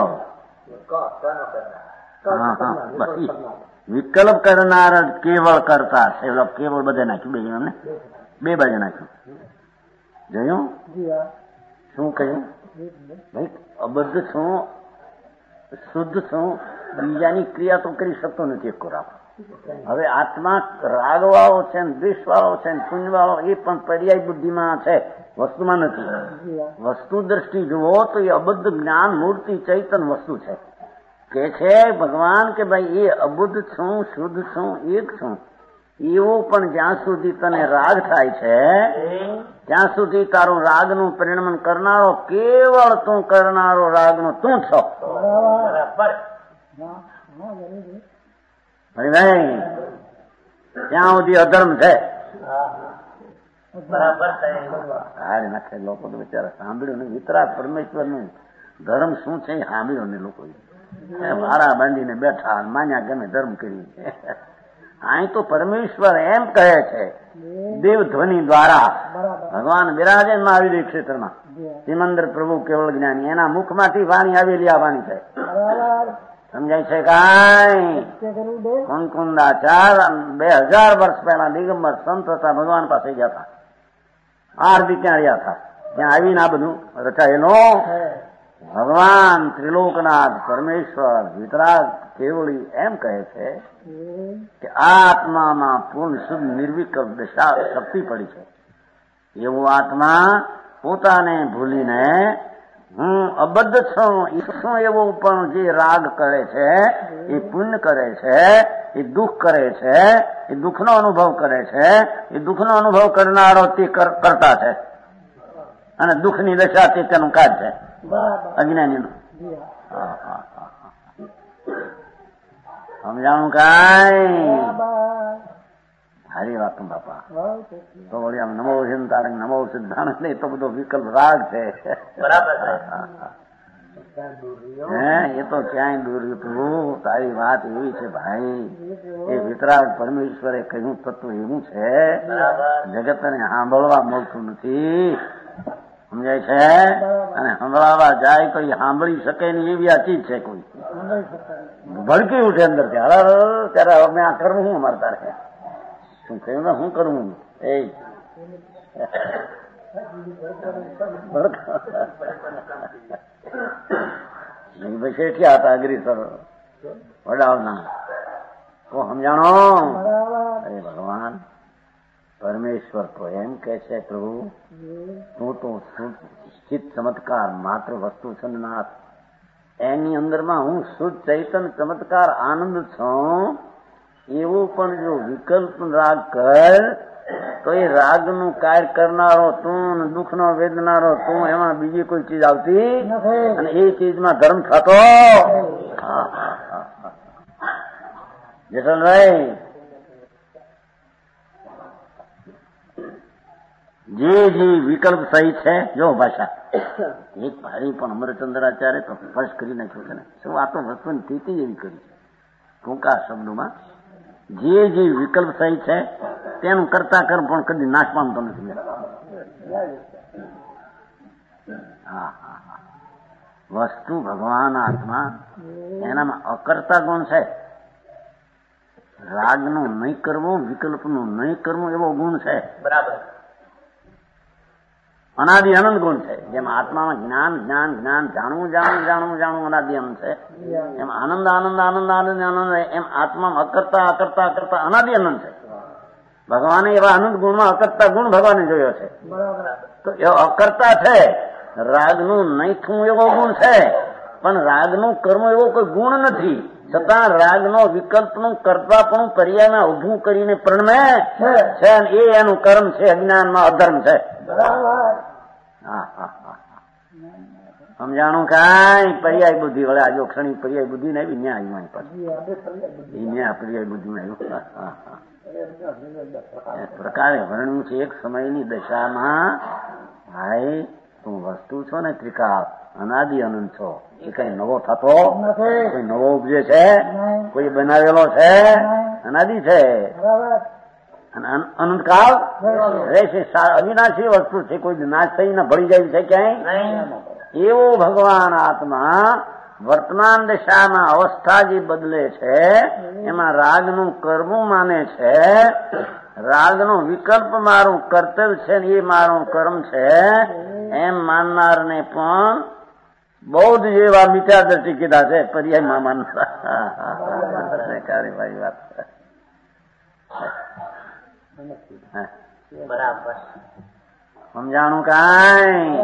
C: હા હા બસ વિકલ્પ કરનાર કેવળ કરતા છે. કેવળ બધે નાખ્યું બે જણા ને, બે બાજુ નાખ્યું. જોયું શું કહ્યું? ભાઈ અબદ્ધ છું, શુદ્ધ છું, બીજાની ક્રિયા તો કરી શકતો નથી એક કોરાપ. હવે આત્મા રાગ વાળો છે ને દ્વેષ વાળો છે ને પુણ્ય વાળો એ પણ પર્યાય બુદ્ધિમાં છે, વસ્તુમાં નથી. વસ્તુ દ્રષ્ટિ જુઓ તો એ અબદ્ધ જ્ઞાન મૂર્તિ ચૈતન વસ્તુ છે. કે છે ભગવાન કે ભાઈ એ અબુદ્ધ છું, શુદ્ધ છું, એક છું. એવું પણ જ્યાં સુધી તને રાગ થાય છે ત્યાં સુધી તારું રાગનું પરિણમન કરનારો કેવળ તું કરનારો રાગનો તું છો. ભાઈ ત્યાં સુધી અધર્મ છે. હારે નાખે લોકો તો બિચારા સાંભળ્યું ને વિતરાગ પરમેશ્વર નું ધર્મ શું છે એ સાંભળ્યું ને લોકો વારા બાંધીને બેઠા માન્યા ગમે ધર્મ કરી. અહીં તો પરમેશ્વર એમ કહે છે દેવ ધ્વનિ દ્વારા ભગવાન બિરાજે મહાવીર ક્ષેત્રમાં સિમંદર પ્રભુ કેવળ જ્ઞાની એના મુખમાંથી વાણી આવેલી આ વાણી છે. સમજાય છે કાંઈ? કુંકુંદાચાર બે હજાર વર્ષ પહેલા દિગંબર સંત હતા, ભગવાન પાસે ગયા હતા, આરતી ત્યાં રહ્યા હતા. ત્યાં આવીને આ બધું રચાયેલું. ભગવાન ત્રિલોકનાથ પરમેશ્વર વિતરાગ કેવળી એમ કહે છે કે આ આત્મામાં પૂર્ણ શુદ્ધ નિર્વિકલ્પ દશા શક્તિ પડી છે. એવું આત્મા પોતાને ભૂલીને હું અબદ્ધ છું શું એવો પણ જે રાગ કરે છે, એ પુણ્ય કરે છે, એ દુઃખ કરે છે, એ દુઃખનો અનુભવ કરે છે, એ દુઃખનો અનુભવ કરનારો તે કરતા છે અને દુઃખની દશા તે તેનું કાજ છે અજ્ઞાનીનું. સમજાણું કાંઈ? હારી વાત બાપા. તો વળી આમ નમો સિદ્ધાંત નમો સિદ્ધાંત ને તો બધો વિકલ્પ રાગ છે. હે એ તો ક્યાંય દૂર હતું. તારી વાત એવી છે ભાઈ, એ વિતરાગ પરમેશ્વરે કહ્યું તત્વ એવું છે જગતને સાંભળવા મળતું નથી. સમજાય છે? અને સંભળાવા જાય તો એ સાંભળી શકે નહીં એવી આ ચીજ છે. કોઈ ભડકી ઉઠે અંદર ત્યારે અમે આ કરવું શું અમારે તારે શું કહ્યું ને શું કરવું એ પછી ક્યાં હતા અગ્રીસર વડાવના તો સમજાણો. અરે ભગવાન પરમેશ્વર તો એમ કે છે પ્રભુ તું તો સ્થિત ચમત્કાર માત્ર વસ્તુ છંદનાથ એની અંદરમાં હું શુદ્ધ ચૈતન ચમત્કાર આનંદ છું. એવું પણ જો વિકલ્પ રાગ કર તો એ રાગનું કાર્ય કરનારો તું, દુઃખનો વેદનારો તું, એમાં બીજી કોઈ ચીજ આવતી અને એ ચીજમાં ધર્મ થતો. જસલભાઈ જે જે વિકલ્પ સહી છે જો ભાષા એક ભારી પણ અમરચંદ્રાચાર્ય તો સ્પર્શ કરી નાખ્યું છે ને શું આ તો વસ્તુની સ્થિતિ એવી કરી છે ટૂંકા શબ્દોમાં. જે જે વિકલ્પ સહી છે તેનું કરતા કર પણ કદી નાશ પામતો નથી. હા હા હા વસ્તુ ભગવાન આત્મા એનામાં અકર્તા ગુણ છે. રાગનું નહીં કરવું, વિકલ્પનું નહીં કરવું એવો ગુણ છે. બરાબર. અનાદિ અનંત ગુણ છે. જેમ આત્મામાં જ્ઞાન જ્ઞાન જ્ઞાન જાણવું જાણવું જાણવું જાણવું અનાદિ અનંત છે, એમ આનંદ આનંદ આનંદ આનંદ આનંદ એમ આત્મામાં અકર્તા અકર્તા અકર્તા અનાદિ અનંત છે. ભગવાને એવા અનંત ગુણમાં અકર્તા ગુણ ભગવાને જોયો છે. તો એવો અકર્તા છે. રાગનું નહીં થવું એવો ગુણ છે, પણ રાગનું કર્મ એવો કોઈ ગુણ નથી. છતાં રાગનો વિકલ્પનું કરતાપણું પર્યાયમાં ઉભું કરીને પ્રણમે છે એ એનું કર્મ છે. અજ્ઞાનમાં અધર્મ છે. હા હા હા સમજાણું કાંઈ? પર્યાય બુદ્ધિ વળે આજો ક્ષણિક પર્યાય બુદ્ધિ ને આવી ન્યા આવ્યું પાછું ન્યા પર્યાય બુદ્ધિ માં આવ્યું પ્રકારે વર્ણ્યું છે. એક સમયની દશામાં ભાઈ તું વસ્તુ છો ને ત્રિકાળ, અનાદિ અનંત છો. એ કઈ નવો થતો કોઈ નવો ઉપજે છે? કોઈ બનાવેલો છે? અનાદિ છે અને અનંતકાળ રહેશે. અવિનાશી વસ્તુ છે, કોઈ નાશ થઈને ભળી જાય છે ક્યાંય? એવો ભગવાન આત્મા વર્તમાન દશામાં અવસ્થા જે બદલે છે એમાં રાગનું કરવું માને છે. રાગનો વિકલ્પ મારું કર્તવ્ય છે ને એ મારું કર્મ છે એમ માનનારને પણ બૌદ્ધ જેવા મિથ્યા દ્રષ્ટિ કીધા છે. પર્યાયમાં માનનાર ભાઈ વાત
D: બરાબર
C: સમજાણું કાંઈ?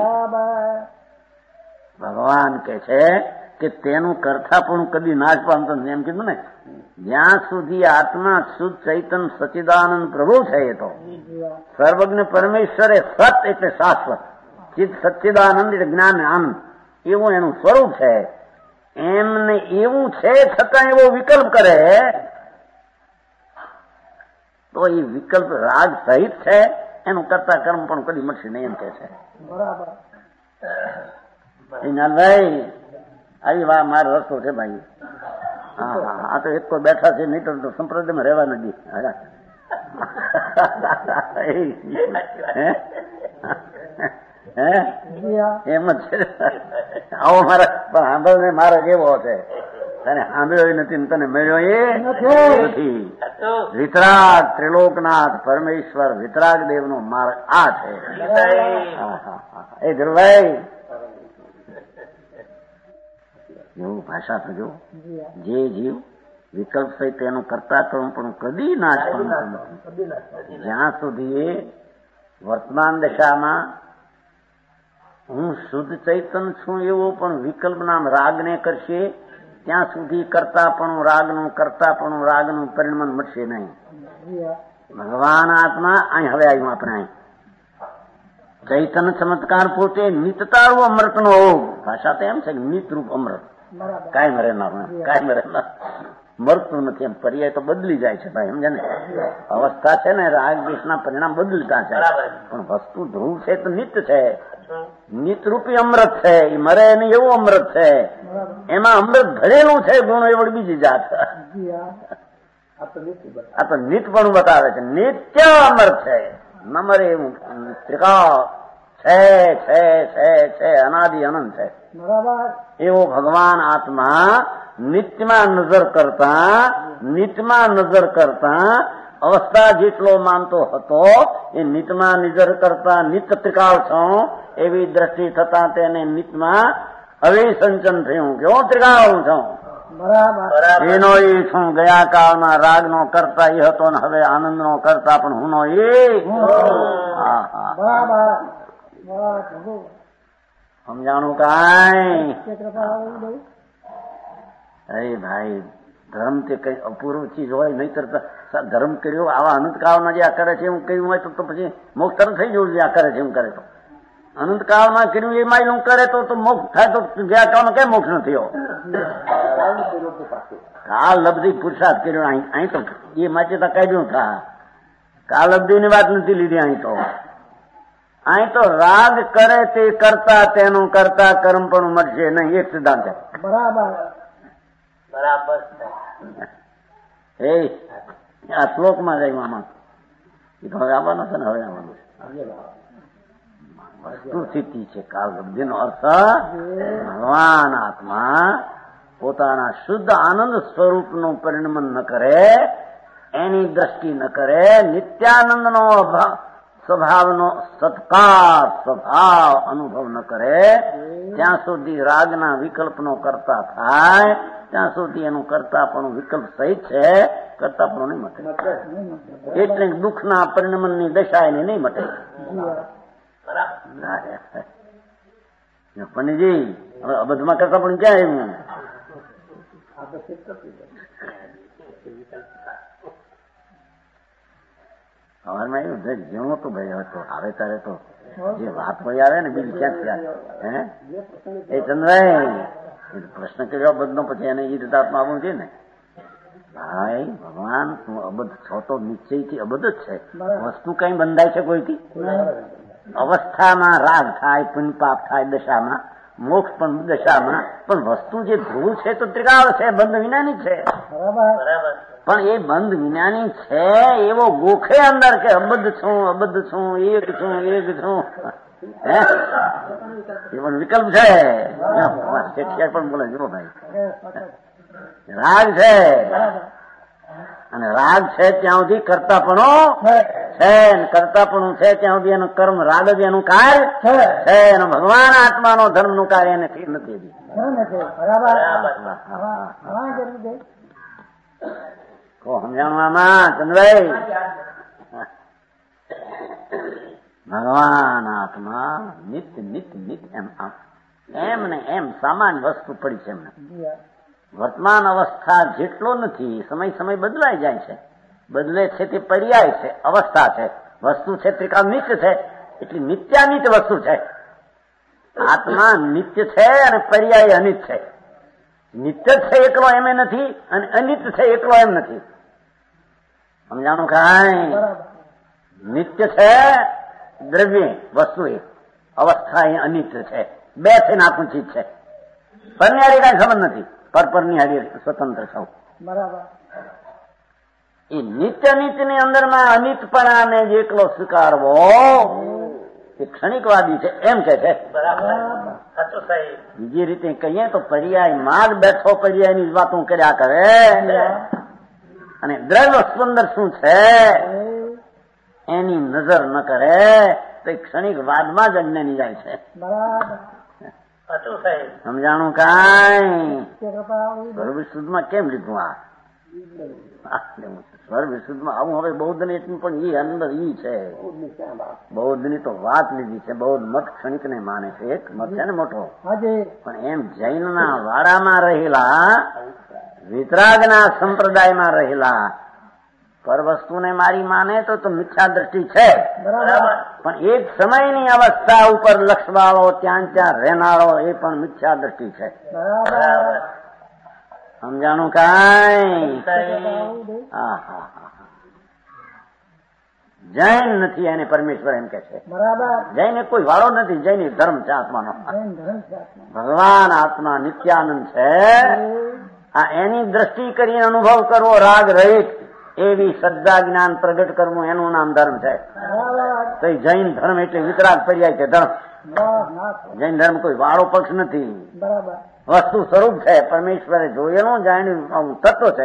C: ભગવાન કે છે કે તેનું કરતા પણ કદી નાશ પામતો નથી. એમ કીધું ને, જ્યાં સુધી આત્મા શુદ્ધ ચૈતન સચિદાનંદ પ્રભુ છે એ તો સર્વજ્ઞ પરમેશ્વર એ સત એટલે શાશ્વત, ચિત્ત સચ્ચિદાનંદ એટલે જ્ઞાન આનંદ, એવું એનું સ્વરૂપ છે. એમને એવું છે છતાં એવો વિકલ્પ કરે તો એ વિકલ્પ રાગ સહિત છે. એનું કરતા કર્મ પણ કદી મળશે નહીં એમ કે છે.
D: બરાબર
C: ભાઈ આવી વાત મારો રસ્તો છે ભાઈ. હા હા આ તો એક કોઈ બેઠા છે, નહીં તો સંપ્રદાયમાં રહેવા નથી. એમ જ છે. આવો મારા પણ સાંભળને મારો કેવો છે, તને સાંભળ્યો નથી, તને મળ્યો એ નથી. વિતરાગ ત્રિલોકનાથ પરમેશ્વર વિતરાગ દેવ નો માર્ગ આ છે. એ ધ્રુવભાઈ એવું ભાષા તો જો, જે જીવ વિકલ્પ સહિત તેનું કરતા કર્મ પણ કદી નાશ પામતું નથી. જ્યાં સુધી વર્તમાન દશામાં હું શુદ્ધ ચૈતન છું એવો પણ વિકલ્પ નામ રાગને કરશે ત્યાં સુધી કરતા પણ રાગનું કરતા પણ રાગનું પરિણામ મળશે નહીં. ભગવાન આત્મા અહીં હવે આવ્યું આપણે અહીં ચૈતન ચમત્કાર પોતે નિતતાળું અમૃતનો ભાષા તો એમ છે કે નિતરૂપ અમૃત કાયમ રહેનાર, કાયમ રહેનાર, મરતું નથી. એમ પર્યાય તો બદલી જાય છે ભાઈ, સમજે ને. અવસ્થા છે ને રાગ દેશના પરિણામ બદલતા છે, પણ વસ્તુ ધ્રુવ છે તો નિત્ય છે, નિતરૂપી અમૃત છે. એ મરે નહીં એવું અમૃત છે, એમાં અમૃત ભરેલું છે ગુણ એ વળી બીજી જાત. આ તો નિત્યપણું બતાવે છે, નિત્ય અમૃત છે, ન મરે એવું ત્રિકાળ છે છે છે છે અનાદિ અનંત છે. એવો ભગવાન આત્મા નિત્યમાં નજર કરતા નિત્યમાં નજર કરતા અવસ્થા જેટલો માનતો હતો એ નિત્યમાં નજર કરતા નિત્ય ત્રિકાળ છું એવી દ્રષ્ટિ થતા તેને નિત્યમાં હવે સંચન થયું કે હું ત્રિકાળ છું. એનો એ છું ગયા કાળમાં રાગ નો કરતા એ હતો ને હવે આનંદ નો કરતા પણ હું નો એ. સમજાણું કાંઈ? અરે ભાઈ ધર્મ તે કઈ અપૂર્વ ચીજ હોય, નહીં કરતા ધર્મ કર્યો આવા અનંતકાળમાં જે આ કરે છે એવું કર્યું હોય તો પછી મોક્ષ તરફ થઈ જવું જોઈએ. આ કરે છે એવું કરે તો અનંતકાળમાં કર્યું એ માયલું કરે તો તો મોક્ષ થાય તો ગયા કાળમાં કઈ મોક્ષ ન થયો? કાળ લબ્ધી પુરુષાર્થ કર્યો અહીં તો એ માટે તો કાઢ્યું થા. કાળ લબ્ધી ની વાત નથી લીધી અહીં તો. અહીં તો રાગ કરે તે કરતા તેનું કરતા કર્મ પણ મળશે નહીં, એક સિદ્ધાંત છે.
D: બરાબર
B: બરાબર.
C: એ આ શ્લોકમાં જાય મામા એ તો હવે આવવાનો છે ને, હવે આવવાનો વસ્તુ સ્થિતિ છે. કાળ લબ્ધીનો અર્થ ભગવાન આત્મા પોતાના શુદ્ધ આનંદ સ્વરૂપનું પરિણમન ન કરે, એની દ્રષ્ટિ ન કરે, નિત્યાનંદનો સ્વભાવનો સત્કાર સ્વભાવ અનુભવ ન કરે ત્યાં સુધી રાગના વિકલ્પનો કરતા થાય ત્યાં સુધી એનું કરતા પણ વિકલ્પ સહિત છે, કરતા પણ નહીં મટે. એટલે દુઃખના પરિણમનની દશા એની નહીં મટે. પંડિતજી હવે અબધમાં કરતા પણ ક્યાં આવ્યું? સવારમાં એવું જેવું હતું ભાઈ. હવે તો આવે ત્યારે તો જે વાત હોય આવે ને બીજી ક્યાં થયા હે એ ચંદ્રાય પ્રશ્ન કર્યો અબધનો, પછી એને એ રીતાત્મા આવવું છે ને. ભાઈ ભગવાન તું અબધ છો તો નિશ્ચયથી અબધ જ છે. વસ્તુ કઈ બંધાય છે કોઈથી? અવસ્થામાં રાગ થાય, પુણ્ય પાપ થાય દશામાં, મોક્ષ પણ દશામાં, પણ વસ્તુ જે ધ્રુવ છે તો ત્રિકાળ છે, બંધ વિનાની છે.
B: બરાબર.
C: પણ એ બંધ વિનાની છે એવો ગોખે અંદર કે અબદ્ધ છું, અબદ્ધ છું, એક છું, એક છું, હે એ પણ વિકલ્પ છે. શેઠિયાર પણ બોલે જો ભાઈ, રાગ છે અને રાગ છે ત્યાં સુધી કરતાપણો છે, કરતાપણું છે ત્યાં સુધી એનું કર્મ રાગ જ એનું કાર્ય છે, એનો ભગવાન આત્માનો ધર્મનું કાર્ય એને નથી. સમજાણું આમાં ચંદ્રભાઈ? ભગવાન આત્મા નિત્ય નિત્ય નિત્ય એમ એમ ને એમ સામાન્ય વસ્તુ પડી છે એમને. વર્તમાન અવસ્થા જેટલો નથી, સમય સમય બદલાઈ જાય છે, બદલે છે તે પર્યાય છે, અવસ્થા છે, વસ્તુ છે ત્રિકાળ નિત્ય છે, એટલે નિત્યાનિત્ય વસ્તુ છે. આત્મા નિત્ય છે અને પર્યાય અનિત્ય છે. નિત્ય છે એકલો એમ નથી અને અનિત્ય છે એકલો એમ નથી. સમજાણું કાંઈ? નિત્ય છે દ્રવ્ય વસ્તુ, એ અવસ્થા એ અનિત્ય છે, બે થઈને આખું ચીજ છે. પરની હારી કાંઈ સંબંધ નથી, પરપરની હારી સ્વતંત્ર સૌ.
D: બરાબર.
C: એ નિત્ય નિત્યની અંદરમાં અનિતપણાને જેટલો સ્વીકારવો એ ક્ષણિકવાદી છે એમ કે છે. બીજી રીતે કહીએ તો પર્યાય માર્ગ બેઠો પર્યાયની વાતો કર્યા કરે અને દ્રવ્ય સ્પંદર શું છે એની નજર ન કરે તો એ ક્ષણિકવાદમાં જ અજ્ઞાની જાય છે. સમજાણું કાંઈ? સર્વશુદ્ધમાં કેમ લીધું આ? સર્વશુદ્ધમાં આવું હવે બૌદ્ધને એટલું પણ ઈ અંદર ઈ છે. બૌદ્ધની તો વાત લીધી છે, બૌદ્ધ મત ક્ષણિક ને માને છે, એક મત છે ને મોટો, પણ એમ જૈનના વાડામાં રહેલા, વિતરાગના સંપ્રદાયમાં રહેલા પર વસ્તુને મારી માને તો તો મિથ્યા દ્રષ્ટિ છે. પણ એક સમયની અવસ્થા ઉપર લક્ષવાળો ત્યાં ત્યાં રહેનારો એ પણ મિથ્યા દ્રષ્ટિ છે. સમજાણું કાંઈ? હા હા હા. જૈન નથી એને પરમેશ્વર એમ કે છે. જૈન એ કોઈ વાળો નથી, જૈન ધર્મ છે આત્માનો. ભગવાન આત્મા નિત્યાનંદ છે. આ એની દ્રષ્ટિ કરીને અનુભવ કરવો રાગ રહિત, એવી શ્રદ્ધા જ્ઞાન પ્રગટ કરવું એનું નામ ધર્મ છે. તો જૈન ધર્મ એટલે વિતરાગ પર્યાય છે ધર્મ. જૈન ધર્મ કોઈ વાળો પક્ષ નથી, વસ્તુ સ્વરૂપ છે, પરમેશ્વરે જોયેલું જાણ્યું તત્વ છે.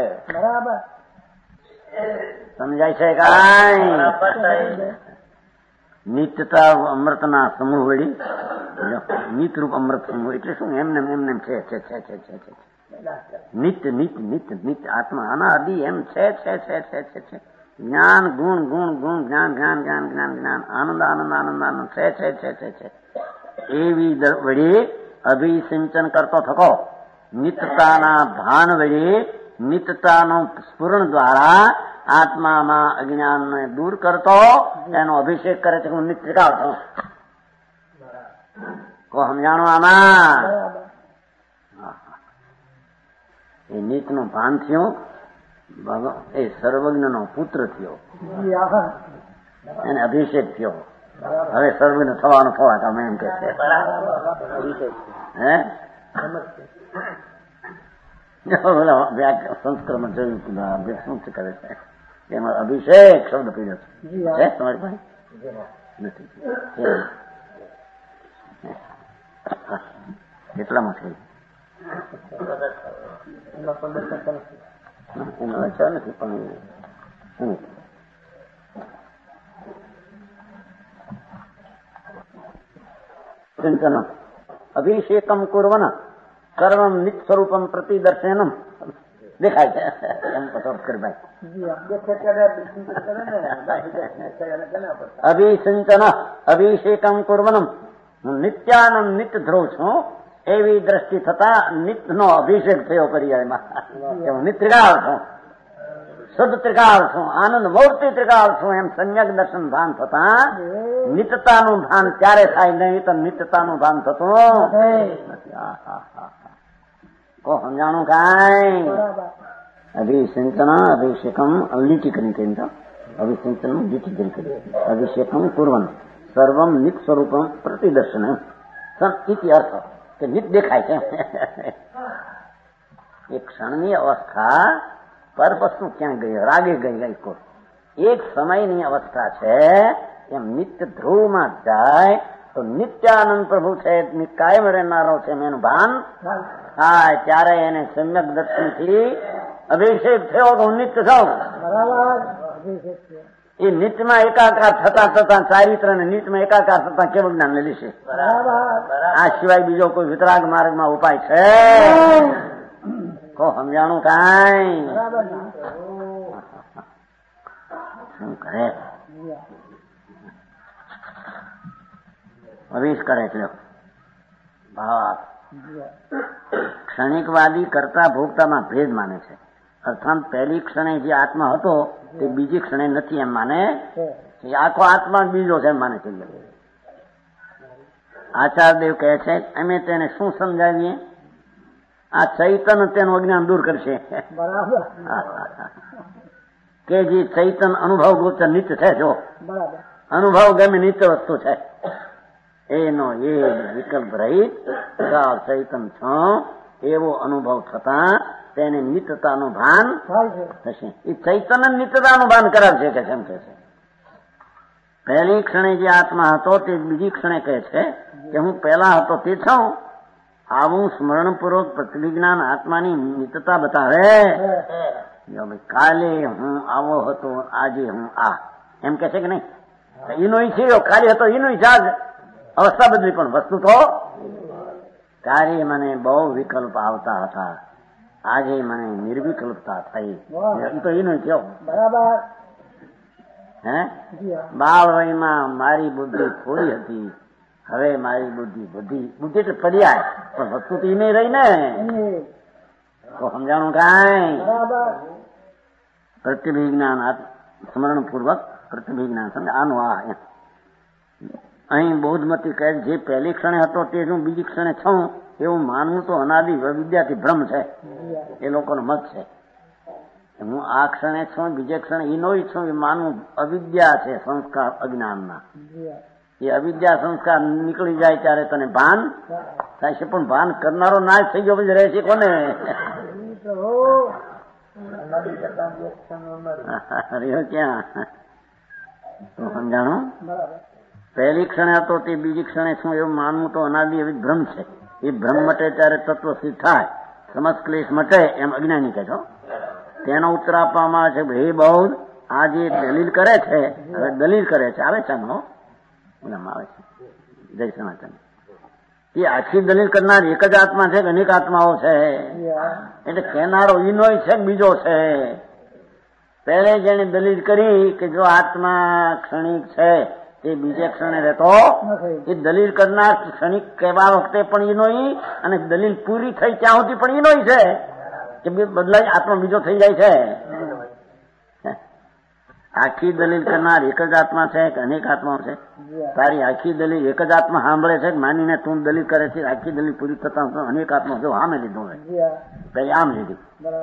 C: સમજાય છે કાંઈ? નિત્યતા અમૃતના સમૂહ વળી, નિતરૂપ અમૃત સમૂહ એટલે શું? એમને એમને છે છે છે છે છે છે નિત્ય નિત્ય નિત્ય નિત્ય આત્મા અનાદિ એમ છે છે છે છે છે છે જ્ઞાન ગુણ ગુણ ગુણ જ્ઞાન જ્ઞાન જ્ઞાન જ્ઞાન જ્ઞાન આનંદ આનંદ આનંદ આનંદ છે છે છે છે છે એવી વળી અભિસિંચન કરતો થકો નિત્યતાના ભાન વળી નિત્યતાનો સ્ફુરણ દ્વારા આત્મામાં અજ્ઞાનને દૂર કરતો એનો અભિષેક કરે છે. હું નિત્યકાળ છું. કો સમજાણો આમાં? એ નીતનો ભાન થયો, એ સર્વજ્ઞનો પુત્ર થયો, એને અભિષેક થયો. હવે સર્વજ્ઞ થવાનો થવા તમે એમ કે છે. હે સંસ્કૃતમાં જોયું શું કરે છે એમાં અભિષેક શબ્દ પીડ્યો છે તમારી પાસે નથી? કેટલામાં થયું? એનો અચા નથી પણ ચિંતન અભિષેકમ કુર્વન સર્વમ નિત સ્વરૂપમ પ્રતિદર્શનમ દેખાય છે એમ પસંદ કરી ભાઈ. અભિસિંચન અભિષેકમ કુર્વનમ નિત્યાનંદ નિત્ય ધ્રુવ છું એવી દ્રષ્ટિ થતા નિત્યનો અભિષેક થયો પર્યાયમાં. હું નિત્રિકાળ છું, શુદ્ધ ત્રિકાળ છું, આનંદ મૂર્તિ ત્રિકાળ છું એમ સમ્યક દર્શન ભાન થતા નિત્યતાનું ભાન ક્યારે થાય? નહીં તો નિત્યતાનું ભાન થતું કો સમજાણું કાંઈ? અભિસિંચન અભિષેકમ લીટી કરી કેન્દ્ર અભિસિંચન લીટી કરી કરી અભિષેકમ કુર્વન સર્વમ નિત સ્વરૂપમ પ્રતિદર્શન ઇતિ અર્થ કે નિત દેખાય છે. એક ક્ષણની અવસ્થા પર વસ્તુ ક્યાં ગઈ, રાગે ગઈ ગઈ કોઈ એક સમયની અવસ્થા છે. એમ નિત્ય ધ્રુવમાં જાય તો નિત્યાનંદ પ્રભુ છે, કાયમ રહેનારો છે એનું ભાન થાય. ત્યારે એને સમ્યક દર્શનથી અભિષેક થયો તો હું નિત્ય થાઉં. એ નિત્યમાં એકાકાર થતા થતા ચારિત્ર ને નિત્યમાં એકાકાર થતા કેવું જ્ઞાન લઈ લેશે. આ સિવાય બીજો કોઈ વિતરાગ માર્ગમાં ઉપાય છે તો સમજાણું કાંઈ શું કરે અવીશ કરે એટલે ભાવ ક્ષણિકવાદી કરતા ભોગતામાં ભેદ માને છે. અર્થાત પહેલી ક્ષણે જે આત્મા હતો તે બીજી ક્ષણે નથી એમ માને. આખો આત્મા બીજો છે એમ માને છે. આચાર્યદેવ કહે છે અમે તેને શું સમજાવીએ? આ ચૈતન તેનું અજ્ઞાન દૂર કરશે કે જે ચૈતન અનુભવ ગોચર નિત્ય છે. જો અનુભવ ગમે નિત્ય વસ્તુ છે એનો એ વિકલ્પ રહિત ચૈતન છો એવો અનુભવ થતા તેને નિત્યતાનું ભાન થશે. એ ચૈતન નિત્યતાનું ભાન કરાવશે કે કેમ કે છે. પહેલી ક્ષણે જે આત્મા હતો તે બીજી ક્ષણે કહે છે કે હું પહેલા હતો તે છું. આવું સ્મરણપૂર્વક પ્રતિજ્ઞાન આત્માની નિત્યતા બતાવે. કાલે હું આવો હતો, આજે હું આ એમ કે છે કે નહીં? એનો છે કાલે હતો એનો જાગ અવસ્થા બદલી પણ વસ્તુ તો કાર્ય મને બહુ વિકલ્પ આવતા હતા, આજે મને નિર્વિકલ્પતા થઈ. એ તો એનો થયો બરાબર. હે બાળ વયમાં મારી બુદ્ધિ થોડી હતી, હવે મારી બુદ્ધિ બધી બુદ્ધિ એટલે પર્યાય પણ વસ્તુ તો એ નહીં રહી ને. તો સમજાણું કાંઈ પ્રતિભિજ્ઞાન સ્મરણ પૂર્વક પ્રતિભિજ્ઞાન સમજ આનું આ એમ. અહીં બૌદ્ધમતી કહે જે પહેલી ક્ષણે હતો તે હું બીજી ક્ષણે છું એવું માનવું તો અનાદિ વિદ્યાથી ભ્રમ છે. એ લોકોનો મત છે. હું આ ક્ષણે છું બીજે ક્ષણે એનો છું એ માનવું અવિદ્યા છે, સંસ્કાર અજ્ઞાનના. એ અવિદ્યા સંસ્કાર નીકળી જાય ત્યારે તને ભાન થાય છે. પણ ભાન કરનારો નાશ થઈ ગયો પછી રહે છે કોને? રહ્યો ક્યાં? તો સમજાણું પહેલી ક્ષણે હતો તે બીજી ક્ષણે છું એવું માનવું તો અનાદિ એવી ભ્રમ છે. એ ભ્રમ મટે ત્યારે તત્વ સિદ્ધ થાય, સમસ્ત ક્લેશ મટે એમ અજ્ઞાની કહે છો. તેનો ઉત્તર આપવામાં આવે છે હે બૌદ્ધ, આ જે દલીલ કરે છે હવે દલીલ કરે છે આવે છે એમનો આવે છે જય સનાતન. એ આખી દલીલ કરનાર એક જ આત્મા છે કે અનેક આત્માઓ છે? એટલે કહેનારો ઈનોય છે બીજો છે. પહેલે જેને દલીલ કરી કે જો આત્મા ક્ષણિક છે તે બીજે ક્ષણે રહેતો, એ દલીલ કરનાર ક્ષણિક કહેવા વખતે પણ ઈનોય અને દલીલ પૂરી થઈ ત્યાં સુધી પણ ઈનોય છે કે બદલાઈ આત્મા બીજો થઈ જાય છે. આખી દલીલ કરનાર એક જ આત્મા છે કે અનેક આત્માઓ છે? તારી આખી દલીલ એક જ આત્મા સાંભળે છે માનીને તું દલીલ કરે છે. આખી દલીલ પૂરી થતા અનેક આત્મા જો આમે લીધું હોય પેલી આમ લીધી.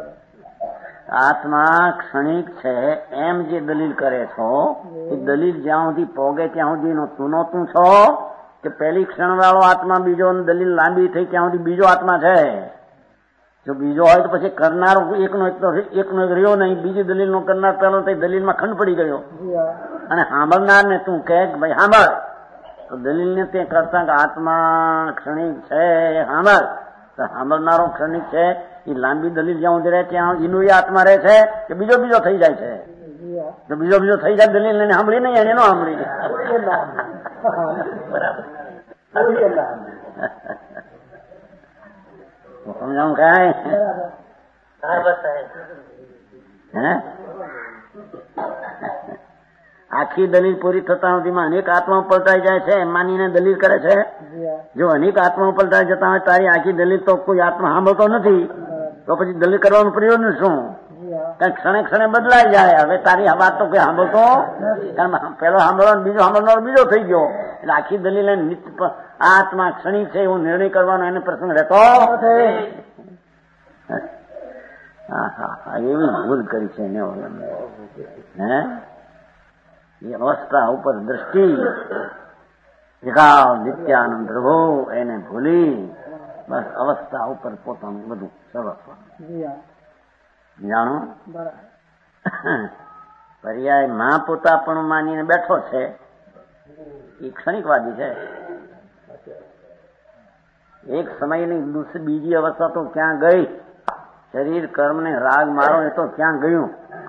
C: આત્મા ક્ષણિક છે એમ જે દલીલ કરે છો એ દલીલ જ્યાં સુધી પોગે ત્યાં સુધી તું નો તું છો કે પહેલી ક્ષણ વાળો આત્મા બીજો દલીલ લાંબી થઈ ત્યાં સુધી બીજો આત્મા છે? જો બીજો હોય તો પછી કરનાર એકનો એક તો એકનો એક રહ્યો નહીં, બીજી દલીલ નો કરનાર પેલો તો દલીલમાં ખંડ પડી ગયો. અને સાંભળનાર ને તું કહે કે ભાઈ સાંભળ, તો દલીલ ને તે કરતા કે આત્મા ક્ષણિક છે સાંભળ, તો સાંભળનારો ક્ષણિક છે એ લાંબી દલીલ જ્યાં સુધી રહે ત્યાં એનું એ આત્મા રહે છે કે બીજો બીજો થઈ જાય છે? જો બીજો બીજો થઈ જાય દલીલ ને સાંભળી નહીં એનો સાંભળી બરાબર સમજાવું કાંઈ? હે આખી દલીલ પૂરી થતા સુધીમાં અનેક આત્મા પલટાઈ જાય છે એમ માનીને દલીલ કરે છે. જો અનેક આત્મા પલટાઈ જતા હોય તારી આખી દલીલ તો કોઈ આત્મા સાંભળતો નથી તો પછી દલીલ કરવાનું પ્રયોજન શું? કારણ ક્ષણે ક્ષણે બદલાઈ જાય. હવે તારી વાત તો કોઈ સાંભળતો કારણ પેલો સાંભળવાનો બીજો સાંભળવાનો બીજો થઈ ગયો એટલે આખી દલીલ નિત્ય આત્મા ક્ષણિક છે એવું નિર્ણય કરવાનો એને પ્રસંગ રહેતો. હા હા હા એવી ભૂલ કરી છે ને હે એ અવસ્થા ઉપર દ્રષ્ટિ વિકાવ નિત્યાનંદ પ્રભુ એને ભૂલી બસ અવસ્થા ઉપર પોતાનું બધું સર્વસ્વ જાણો. પર્યાય માં પોતા પણ માનીને બેઠો છે એ ક્ષણિકવાદી છે. એક સમયની બીજી અવસ્થા તો ક્યાં ગઈ? શરીર કર્મ ને રાગ મારો એ તો ક્યાં ગયું?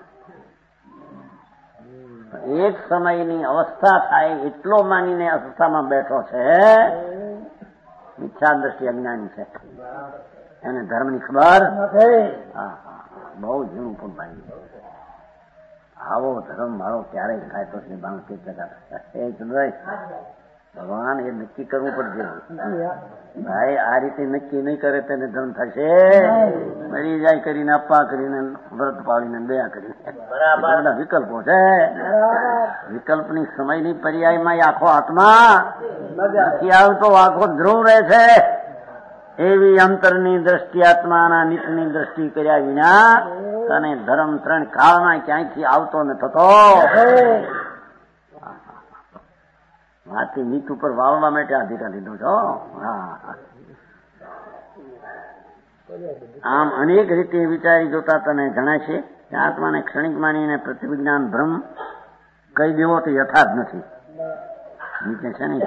C: એક સમયની અવસ્થા થાય એટલો માનીને અવસ્થામાં બેઠો છે. મિથ્યા દ્રષ્ટિ અજ્ઞાની છે, એને ધર્મની ખબર હા હા બહુ ઝીણું પણ ભાઈ. આવો ધર્મ મારો ક્યારેય થાય તો ભગવાન એ નક્કી કરવું પડશે ભાઈ. આ રીતે નક્કી નહીં કરે તેને ધર્મ થશે. મરી જાય કરીને અપ્પા કરીને વ્રત પાડીને દયા કરીને બધા વિકલ્પો છે. વિકલ્પની સમયની પર્યાયમાં આખો આત્મા નથી આવતો, આખો ધ્રુવ રહે છે. એવી અંતરની દ્રષ્ટિ આત્માના નિત્યની દ્રષ્ટિ કર્યા વિના અને ધર્મ ત્રણ કાળમાં ક્યાંયથી આવતો ન થતો. આથી નીત ઉપર વાળવા માટે અધિકાર લીધો છો. આમ અનેક રીતે વિચારી જોતા તને જણાશે કે આત્માને ક્ષણિક માનીને પ્રતિવિજ્ઞાન ભ્રમ કહી દેવો તો યથાર્થ નથી. નીચે છે ને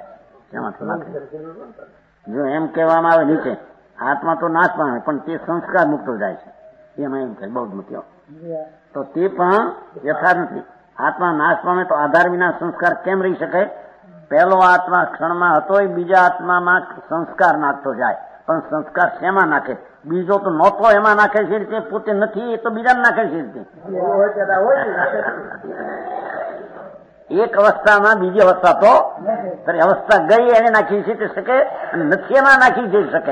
C: જો એમ કહેવામાં આવે નીચે આત્મા તો નાશ પામે પણ તે સંસ્કાર મુક્તો જાય છે એમાં એમ કહે બૌદ્ધ મતીઓ તો તે પણ યથાર્થ નથી. આત્મા નાશ પામે તો આધાર વિના સંસ્કાર કેમ રહી શકે? પહેલો આત્મા ક્ષણમાં હતો એ બીજા આત્મામાં સંસ્કાર નાખતો જાય, પણ સંસ્કાર શેમાં નાખે? બીજો તો નહોતો એમાં નાખે છે રીતે, પોતે નથી એ તો બીજાને નાખે છે રીતે. એક અવસ્થામાં બીજી અવસ્થા તો અવસ્થા ગઈ એને નાખી છે શકે અને નથી એમાં નાખી જઈ શકે.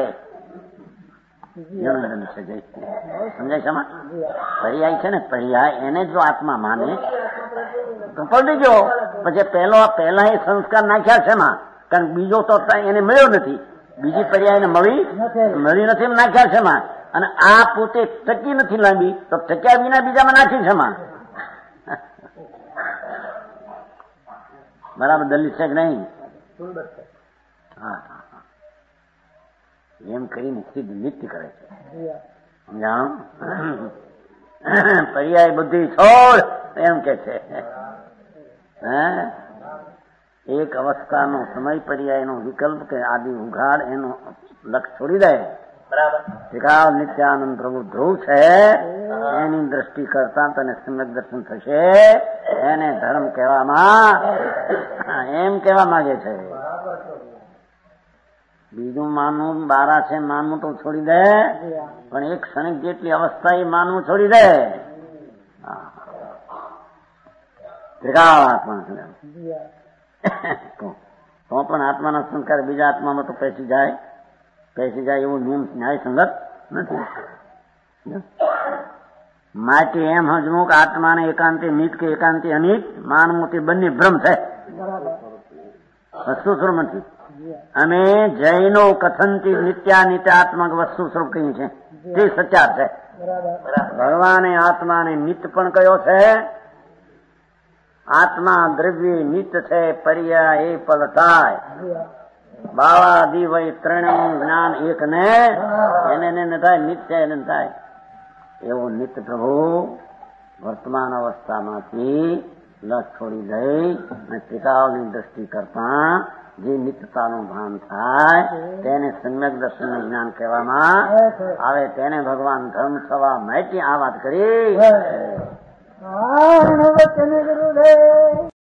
C: સમજાય છે? પર્યાય છે ને પર્યાય એને જો આત્મા માને તો પડી ગયો. પછી પહેલો પહેલા એ સંસ્કાર નાખ્યા છે એમાં, કારણ બીજો તો એને મળ્યો નથી. બીજી પર્યાય એને મળી મળી નથી નાખ્યા છે એમાં, અને આ પોતે ટકી નથી લાંબી તો ટક્યા વિના બીજામાં નાખી છે એમાં. બરાબર દલિત છે કે નહીં? હા હા એમ કરીને સિદ્ધ નિત્ય કરે છે. જાણો પર્યાય બુદ્ધિ છોડ એમ કે છે. એક અવસ્થાનો સમય પર્યાયનો વિકલ્પ કે આદિ ઉઘાડ એનો લક્ષ છોડી દે. બરાબર નિત્યાનંદ પ્રભુ ધ્રુવ છે એની દ્રષ્ટિ કરતા તને સમ્યક દર્શન થશે. એને ધર્મ કહેવામાં એમ કહેવા માંગે છે. બીજું માનવું બારા છે માનવું તો છોડી દે, પણ એક ક્ષણિક જેટલી અવસ્થા એ માનવું છોડી દે. તો પણ આત્માના સંસ્કાર બીજા આત્મામાં તો પેસી જાય પેસી જાય એવું નિયમ ન્યાય સંગત નથી. માટે એમ સમજવું કે આત્માને એકાંતિ નિત કે એકાંતિ અનિત માનવું તે બંને ભ્રમ છે, વસ્તુ સ્વરૂપ નથી. અમે જૈનો કથનથી નિત્યાનિત્યાત્મક વસ્તુ સ્વરૂપ કહ્યું છે તે સચાર છે. ભગવાને આત્માને નિત પણ કયો છે. આત્મા દ્રવ્ય નિત્ય છે, પર્યા એ પલ થાય. બાવા દિવય ત્રણ જ્ઞાન એક ને એને થાય નિત્ય એને થાય. એવો નિત્ય પ્રભુ વર્તમાન અવસ્થામાંથી લક્ષ છોડી દઈ અને ત્રિકાળની દ્રષ્ટિ કરતા જે નિત્યતાનું ભાન થાય તેને સમ્યક દર્શન જ્ઞાન કહેવામાં આવે. તેને ભગવાન ધર્મ થવા માટે આ વાત કરી.